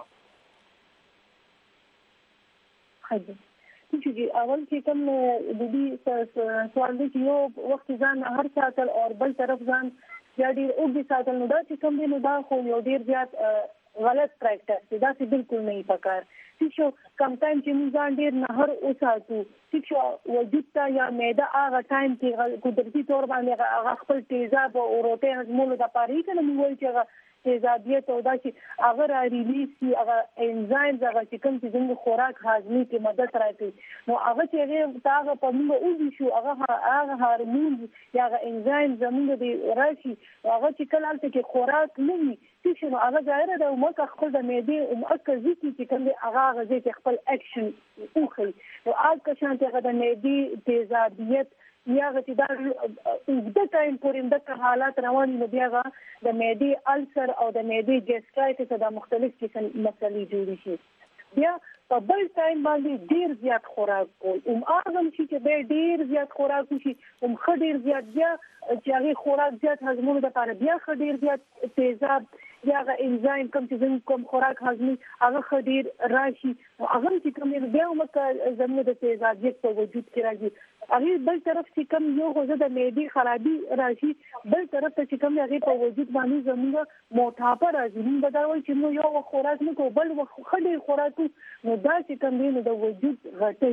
چې اول چې کوم د دې سوال دی چې یو وخت ځان هر ساتل او بل طرف ځان یا ډیر اوږد ساتل نو دا چې کوم دی نو دا خو یو ډیر زیات غلط پریکټس دی دا چې بالکل نه پکار چې کم ټایم چې موږ ځان ډیر نهر وساتو چې وجود ته یا معده هغه ټایم کې قدرتي تور باندې خپل تیزاب او روټه هضمولو د پاره کې موږ وایو چې تیزابیت او دا چې هغه را ریلیز شي هغه انزایم هغه چې کوم چې زموږ خوراک هضمي کې مدد راکوي نو هغه چې هغه په موږ اوږي شو هغه هارمون یا هغه انزایم زموږ د راشي هغه چې کله چې خوراک نه وي چې نو هغه ظاهره ده موږ خپل د معدې مؤکد چې کوم هغه غږی خپل اکشن وکړي نو هغه شانته هغه د معدې تیزابیت یا چې دا د ټایم پورې د حالات روان دي بیا د معدې السر او د معدې ګیسټرایټس د مختلف قسم مسلې جوړې شي بیا په بل ټایم باندې ډیر زیات خوراک کول هغه چې به ډیر زیات خوراک شي ډیر زیات بیا چې هغه خوراک زیات هضمولو لپاره بیا ډیر زیات تیزاب یا انزایم کوم چې کوم خوراک هضمي هغه ډیر راشي هغه چې کوم بیا موږ زموږ د تیزابیت په وجود کې راځي هغه بل طرف چې کوم یو غوړه د معدې خرابي راشي بل طرف ته چې کوم هغه په وجود باندې زموږ موټاپه راځي موږ دا وایي چې نو یو خوراک نه کو بل خډي خوراک نو دا چې کوم دی نو د وجود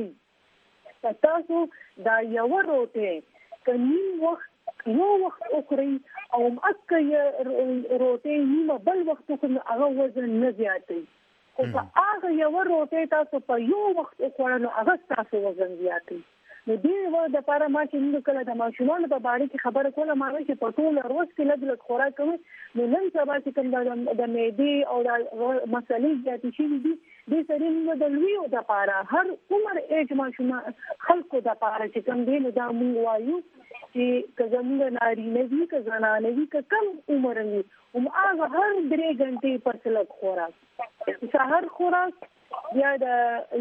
غټي تاسو دا یو روټه کني وخت یو وخت اخري او مکه روټه نیمه بل وخت خو هغه وزن نه زیاتي خو هغه یو روټه تاسو په یو وخت اخري هغه تاسو وزن زیاتي نو دې و د لپاره ما چې موږ کله د ماشومان په اړه کې خبره کوله ما چې په ټول ورځ کې لږ خوراک کوي نو نن سبا چې کوم د معدې او د مسلې چې شي دي د سړي موږ د لویو د لپاره هر عمر ایج ماشومان خلکو د لپاره چې کوم دی نو دا موږ وایو چې کزموږ نارینه دي که زنانه دي که کم عمر وي هغه هر 3 غنټې پر سلک خوراک سحر خوراک یا د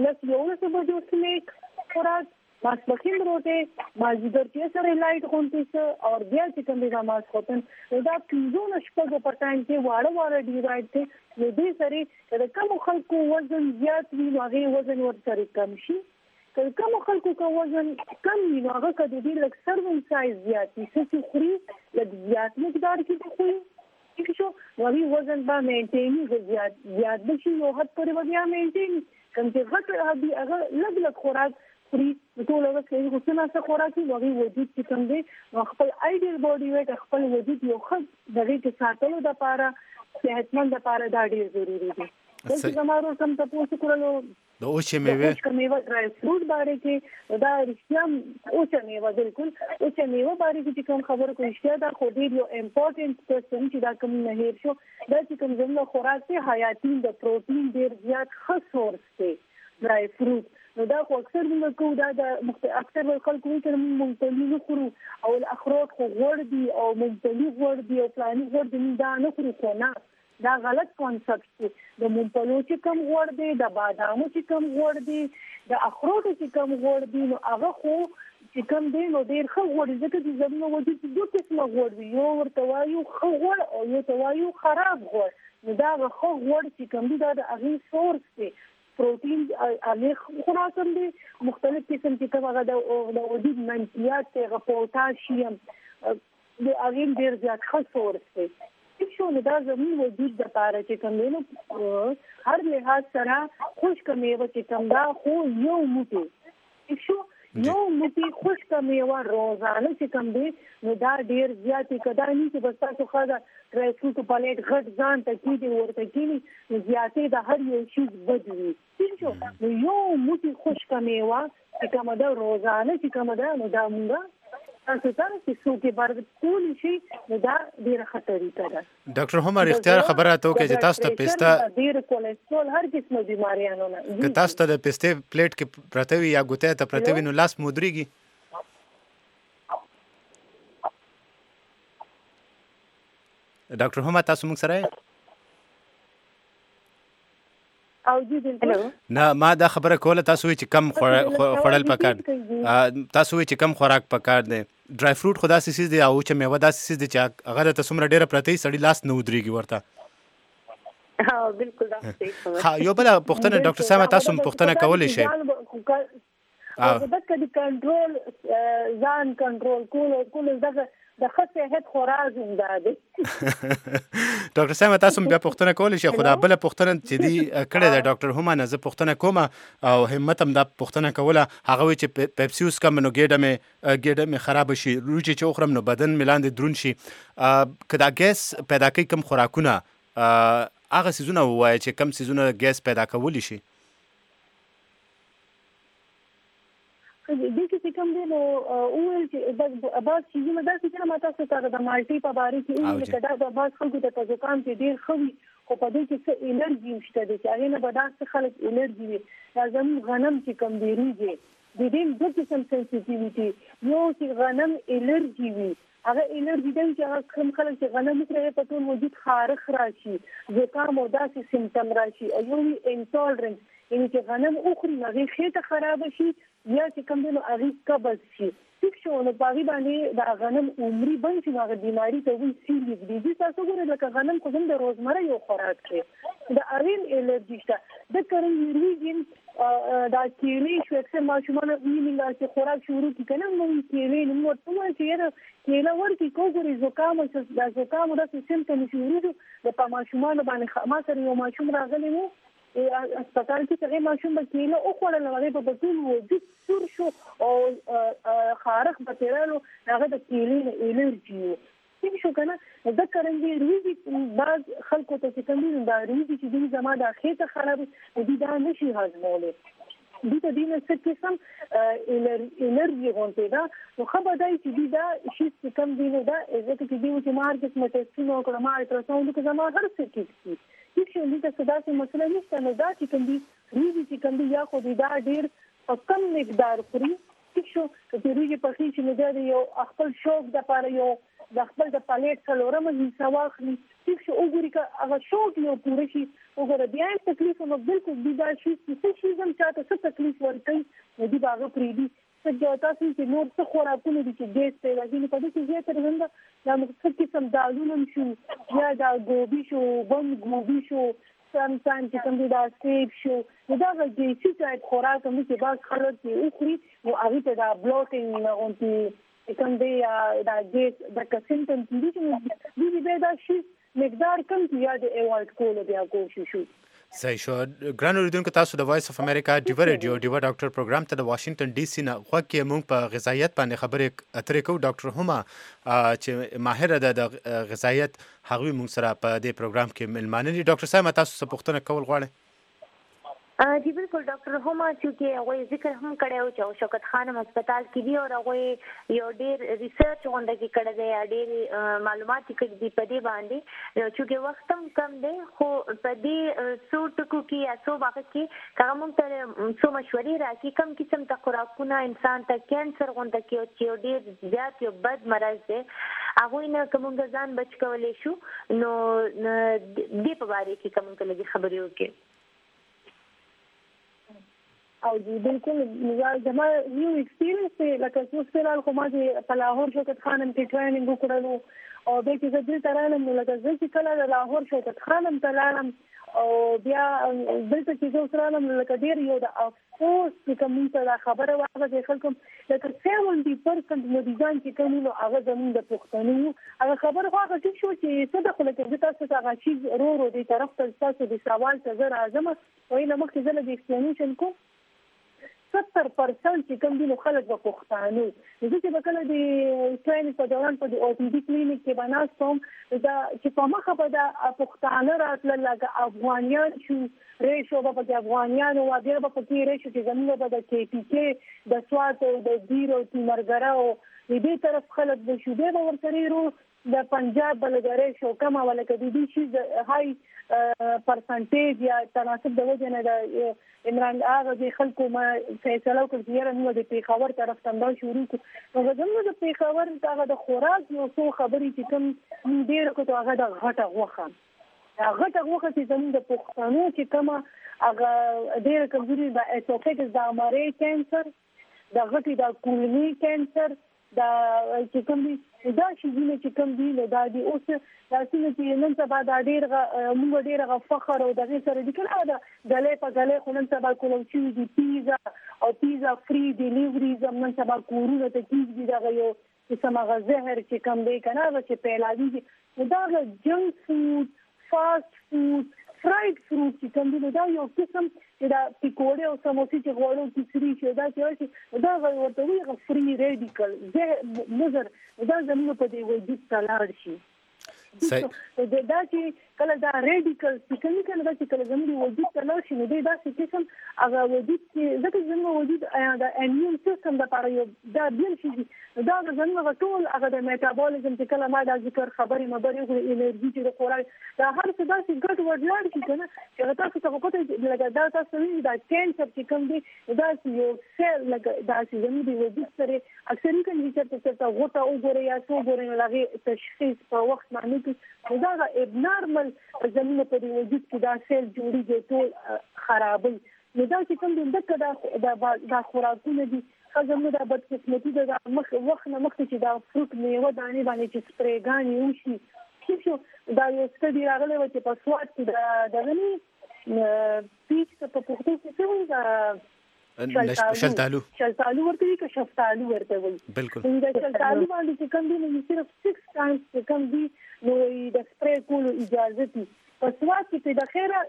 لس بجو سلیک خوراک ماسپخین روټه مازیګر کې سره لایټ غونډې او بیا چې کوم د نماز خوتن دا پنځونه شپږ په ټایم کې واړه ډیوایډ ته دې سره د کوم خلکو وزن زیات وي هغه وزن ورته کم شي کوم خلکو کو وزن کم وي هغه کده دې لکه سروین سایز زیات وي چې خوري لږ زیات مقدار کې خوري چې شو وایي وزن به مینټین زیات بشي او حد پرې بیا مینټین کوم چې غټ هغه لږ خوراک پری ټول ورځ کې غوښتنه څه خوراکي وږي وجود چې کوم دی خپل ایډیل باډي ویټ خپل وجود یو ښه دغه کې ساتلو د لپاره صحتمند لپاره دا ډیر ضروری دی چې زموږ کوم تاسو کولو د اوچې میوه ډرای فروټ باندې کې دا رښتیا اوچې میوه بالکل اوچې میوه باندې چې کوم خبر کوي چې دا خو ډیر یو امپورټنت پرسن چې دا کوم نه هیر شو دا چې کوم زموږ خوراک ته حیاتین د پروتین ډیر زیات ښه سورس دی ډرای فروټ نو دا خو اکثر موږ کوو دا د اکثر خلکو چې موږ مونږ نه خورو او الاخراج خو غوړ دي او مونږ غوړ دي او پلاني غوړ دي دا نه خورو کنه دا غلط کانسپټ دی د مونږ چې کم غوړ دي د بادامو چې کم غوړ دي د اخروټ چې کم غوړ دي نو هغه خو چې کم دی نو ډیر ښه غوړ دي ځکه چې زموږ وجود دوه قسمه غوړ دي یو ورته وایو ښه غوړ او یو ته وایو خراب غوړ نو دا ښه غوړ چې کم دي دا د هغه سورس دی پروتین علیه خوراک هم دي مختلف قسم چې کوم هغه د وجود منفیات ته پوتاشیم د هغه ډیر زیات ښه سورس دی شو دا زمين وجود د پاره چې کوم نو هر لحاظ سره خوش کمیوه چې کوم دا خو یو موټي شو یو موټي خوش کمیوه روزانه چې کوم دی نو دا ډیر زیاتې کدا نه چې بس تاسو خاطر ډرای فروټ پالیټ غټ ځان ته کیږي ورته کیږي نو زیاتې د هر یو شی بدوي شو نو یو موټي خوش کمیوه چې کوم دا روزانه چې کوم دا نو دا مونږه تاسو ته چې څوک بار کول شي دا ډیره خطرې ده. ډاکټر همر اختیار خبره ته کوي چې تاسو ته پسته ډیر کولیسټرول هر قسمه بیماریانو نه که تاسو ته د پسته پلیټ کې پرته وي یا ګوته ته پرته وي نو لاس مودريږي. ډاکټر همر تاسو موږ سره او دې نه ما دا خبره کوله تاسو چې کم خورل پکار تاسو چې کم خوراک پکار دی ډرای فروټ خدا سیس دی او چې میوه دا سیس دی چې هغه ته څومره ډیره پرتی سړی لاس نه ودرېږي ورته. ها بالکل دا صحیح. ها یو بل پوښتنه ډاکټر صاحب تاسو پوښتنه کولای شئ. او د کډي کنټرول ځان کنټرول کول دغه د خصيحت خوراک زنده دي. ډاکټر صاحب تاسو بیا پوښتنه کولای شئ. خدا بل پوښتنه چې دی کړه د ډاکټر همه نه زه پوښتنه کوم او همت هم دا پوښتنه کوله هغه وی چې پیپسیوس کم نو ګډه مې خراب شي روجي چې اخرم نو بدن ملان دي درون شي کدا ګیس پیدا کوي کم خوراکونه هغه سيزونه وای چې کم سيزونه ګیس پیدا کولی شي. دې کې کوم دی نو اول چې د باز چې موږ داسې چې ماته څه کار د مالټي په باره کې اول کدا د باز خلکو ته ځکان چې ډیر خوي خو په دې کې څه انرژي مشته دي چې هغه نه بداسه خلک انرژي وي لازم غنم چې کم دیریږي د دې د قسم سنسټیویټي یو چې غنم انرژي وي هغه انرژي د چې کوم خلک چې غنم سره په ټول وجود خارخ راشي زکام او داسې سیمټم راشي او یو انټولرنس یعنی چې غنم اخري هغه خېټه خراب شي یا چې کوم نو هغه قبض شي چې نو باغی باندې د غنم عمرې بند شي هغه بیماری ته وي سیریز دي تاسو ګورئ لکه غنم خو د روزمره یو خوراک دی د اړین الرجی شته د کرن یوریجن دا کېلې شو اکثر ماشومان ویني چې خوراک شروع کی کنه نو کېلې نو ورته چې کېله ورکی کوګوري زکام د زکام د سیمټم شروع د ماشومان باندې ما سره یو ماشوم راغلی وو هسپتال کې څنګه ماشوم بکیله او خلل هغه په بطول وجود سور شو او خارق بترالو هغه د کېلې الرجی څه شو کنه د کرنګي ریزي بعض خلکو ته چې کوم دا ریزي چې د زما د اخیته خراب دي دا نشي هضموله دي ته دینه څه قسم انرژي غونډه دا نو خبر دی چې دا شي کم دینه دا ځکه چې دی چې مارکیټ مټسټینو کړه ما الټراساوند کې زما هر څه کیږي چې دې ته صدا سي مسله نشته نو دا چې کوم دي ریزي چې کوم دي یا خو دا ډیر کم مقدار خوري چې چې ریزي په هیڅ نه دی یو خپل شوق د پاره یو د خپل د پالیټ څلورم حصہ واخلي چې وګوري کا هغه شوق یو پوره شي وګوره بیا تکلیف نو بالکل دا شي چې زم چاته څه تکلیف ورته دي باغ پریدي چې تاسو چې نور څه خوراکونه دي چې ګیس پیدا کیږي په دې کې زیات رنګ دا مختلف قسم دالونه شو یا دا ګوبي شو بند ګوبي شو سم چې کوم دا سیب شو دا غږی چې خوراک هم چې باز خلک یې اخري نو هغه ته دا بلوټینګ نه اونتي کوم دی دا ګیس د کسنټم دي چې به دا شي مقدار کم یا د ایوالټ کول بیا کوشش شو. صحیح شو. ګران اوریدونکو تاسو د وایس اف امریکا ډیو ریډیو ډیو ډاکټر پروګرام ته د واشنگټن ډي سي نه خوکه مونږ په غذایت باندې خبرې اترې کوو. ډاکټر هما چې ماهر ده د غذایت هغوی مونږ سره په دې پروګرام کې ملمانه دي. ډاکټر صاحب تاسو څه پوښتنه کول غواړئ؟ جی بالکل ډاکټر هما چې هغه ذکر هم کړو چې شوکت خانم هسپتال کې دی او هغه یو ډیر ریسرچ غونډه کې کړی دی ډیر معلومات کړي دي په دې باندې چې وخت هم کم دی خو په دې څو ټکو کې یا څو واقع کې کوم تر څو مشورې راکې کم قسم ته خوراکونه انسان ته کینسر غونډه کې چې ډیر زیات یو بد مرض دی هغه نه کوم ځان بچ کولای شو نو دې په اړه کې کوم څه لږ خبرې وکړي. او جی بالکل زما یو ایکسپیرینس لکه څو سره کومه چې په لاهور شوکت خانم کې ټریننګ وکړلو او به چې زه دلته رالم نو لکه زه چې کله د لاهور شوکت خانم ته لاړم او بیا دلته چې زه سره نن لکه ډیر یو د افسوس چې کوم څه خبره واغه د خلکو لکه 70% مریضان چې کوم نو هغه زموږ د پښتنو هغه خبره واغه چې شو چې څه د خلکو د تاسو څنګه چې رو دی طرف ته تاسو د سوال ته زه راځم او نه مخکې زه د ایکسپلینیشن کوم 70% چې کوم دي خلک په پښتانه زه چې وکړه د ټریننګ په دوران په او پی ډي کلینیک کې بناستم دا چې په مخه په د پښتانه راتل لکه افغانیان شو ریشو په د افغانیانو او بیا په کې ریشو چې زموږ په د کې پی کې د سوات او د ډیرو تیمرګرا او دې طرف خلک به شو به ورتريرو د پنجاب بلګری شو کومه ولکه د دې شي هاي پرسنټیج یا تناسب د وجه نه د عمران هغه د خلکو ما فیصله وکړه چې موږ د پیښور طرف ته شروع کړو نو زموږ د پیښور هغه د خوراک یو څو خبرې چې کوم ډیر کو هغه د غټه غوخه چې زموږ د پښتنو چې کوم هغه ډیر کمزوري د اسوفیګس د اماري کانسر د غټي د کولمي کانسر دا چې کوم دي دا چې کوم دي نو دا دي اوس دا چې نن سبا دا ډیر موږ ډیر فخر او د سره دي کله دا غلې په غلې خو نن سبا کوم چې دي پیزا فری ډیلیوري زمون سبا کورونه ته کیږي دا یو چې سمغه زهر چې کوم دی کنه چې پیلاوي دا جنک فود فاست فود فرایډ فروټ چې کوم دي دا یو قسم چې دا پکوړې او سموسې چې غوړو کیسري شي دا چې دا ورته وي فری ریډیکل زه مزر دا زموږ په دې وجود تلاړ شي دا چې کله دا ریډیکل چې کله دا چې کله زموږ وجود تلاړ شي نو دا چې قسم هغه وجود چې ځکه زموږ وجود د اميون سیستم لپاره یو دا بیل شي دا زموږ ټول هغه د میټابولیزم چې کله ما دا ذکر خبرې مبرې او انرژي چې د خوراک دا هر څه دا چې ګډ وډلاړ شي کنه چې تاسو ته پته لګا دا تاسو وینئ دا کینسر چې کوم دی دا یو سیل لګا دا چې زموږ وجود سره اکثر کله چې تاسو غوټه وګورئ یا څو ګورئ لغه تشخیص په وخت باندې دا ابنارمل زموږ په وجود کې دا سیل جوړیږي ټول خرابوي نو دا چې کوم دغه د خوراکونه دي زموږ د بدقسمتي د وخت نه مخکې چې دا فروټ میوه دانې باندې چې سپریګانې وشي شو دا یو ستدي راغلی و چې په سوات کې د غني پیچ په پښتو کې څه وایي شلتالو ورته وي که شفتالو ورته وي بالکل د شلتالو باندې چې کوم دي نو صرف 6 ټایمز چې کوم دي نو د سپری کولو اجازه دي په سوات کې د خیره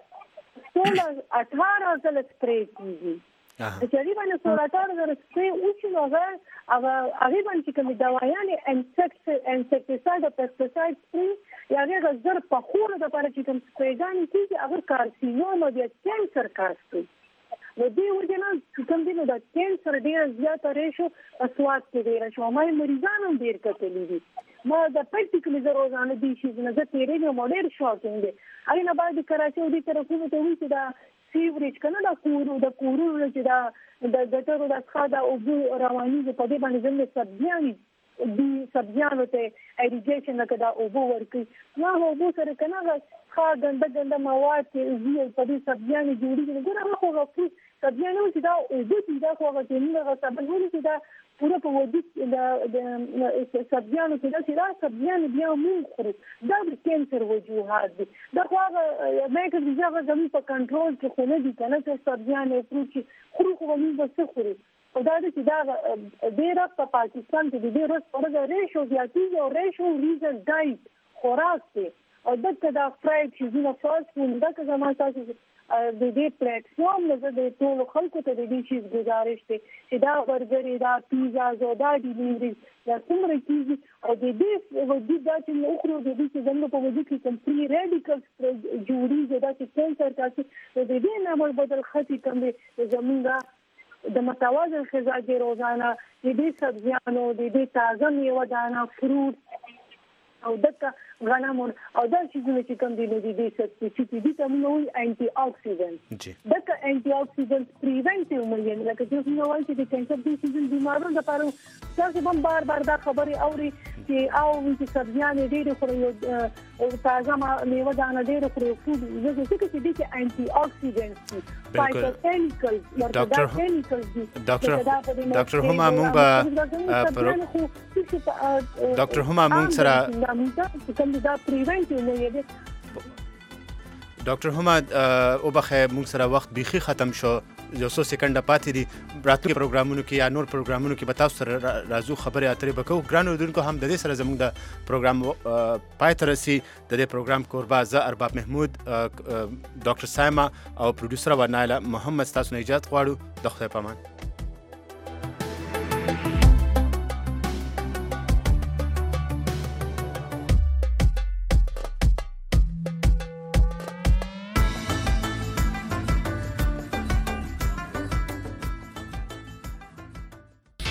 18 ځله سپری کیږي چې باندې 18 ځله سپری وشي نو هغه باندې کوم دوايان انسکټیساید او پیسټیساید سپری یا هغه زر په خور د لپاره چې کوم سپریګان کیږي هغه کارسینوم او د کانسر کارسي نو دی ورته کوم دي نو د کانسر ډیر زیات ریشو اسواد کې ډیر شو مې مریضانو ډیر کتلې دي ما د پټیکلی زروزانه دي چې نه زه تیرې نو مودر شوکینګ دي اې نه باید کراچي ودي طرفونو ته وي چې دا سیوریج کنه دا کورو چې دا د ګټورو د ښاده او رواني په دې باندې زموږ سبزیان دي سبزیانو ته ایریګیشن لکه دا اوبو ورکړي نو اوبو سره کنه ښه ګنده مواد چې په دې سبزیانو جوړیږي ګوره خو غوښتي سبزیانو چې دا اوبو دي دا خو هغه موږ سبزیانو چې دا پوره په وجود د سبزیانو کې دا سبزیانو بیا موږ خورو دا د کانسر وجوهات دي دا خو هغه مې کوم ځای زموږ په کنټرول کې خو نه دي کنه چې سبزیانو فروټ خورو خو موږ بس خورو او دا چې دا ډیر په پاکستان کې ډیر ورته ریشو زیاتې او ریشو ریزن ډایټ خوراک دی او دا فرایډ چیزونه فاست فود دا که زموږ تاسو د دې پلیټفارم له د ټول خلکو ته د دې شي گزارش دی چې دا برګر دا پیزا دا ډیلیوري دا څومره کیږي او د دې وجود دا چې نو خو د دې چې زموږ په وجود کې کوم فری ریډیکلز جوړیږي دا چې کانسر تاسو د دې نامل بدل خطي کوم زموږ د متوازن غذا کې روزانه د دې سبزیانو د دې تازه میوه دانه فروټ او دغه غنم او دا چې کوم دي د دې چې دې ته موږ انټي اکسیډنټ دغه انټي اکسیډنټ پریونټیو مې لکه چې نو وایي چې د کانسر د سیزن بیمارانو لپاره تاسو هم بار دا خبري اوري چې او چې سبزیان ډېر خوري او تازه میوه دانه ډېر خوري فود زه چې دې کې انټي اکسیډنټ فایټوکیمیکلز ډاکټر هما موږ ډاکټر هما موږ سره دا پریونټیو نه دی ډاکټر حماد وبخښه موږ سره وخت بیخي ختم شو یو څو سکنډه پاتې دي راتلونکي پروګرامونو کې یا نور پروګرامونو کې به تاسو سره راځو خبرې اترې به کوو ګرانو اورېدونکو هم د دې سره زموږ د پروګرام پای ته رسي د دې پروګرام کوربه زه ارباب محمود ډاکټر سایما او پروډوسر ورنایله محمد ستاسو نه اجازه غواړو د خدای په امان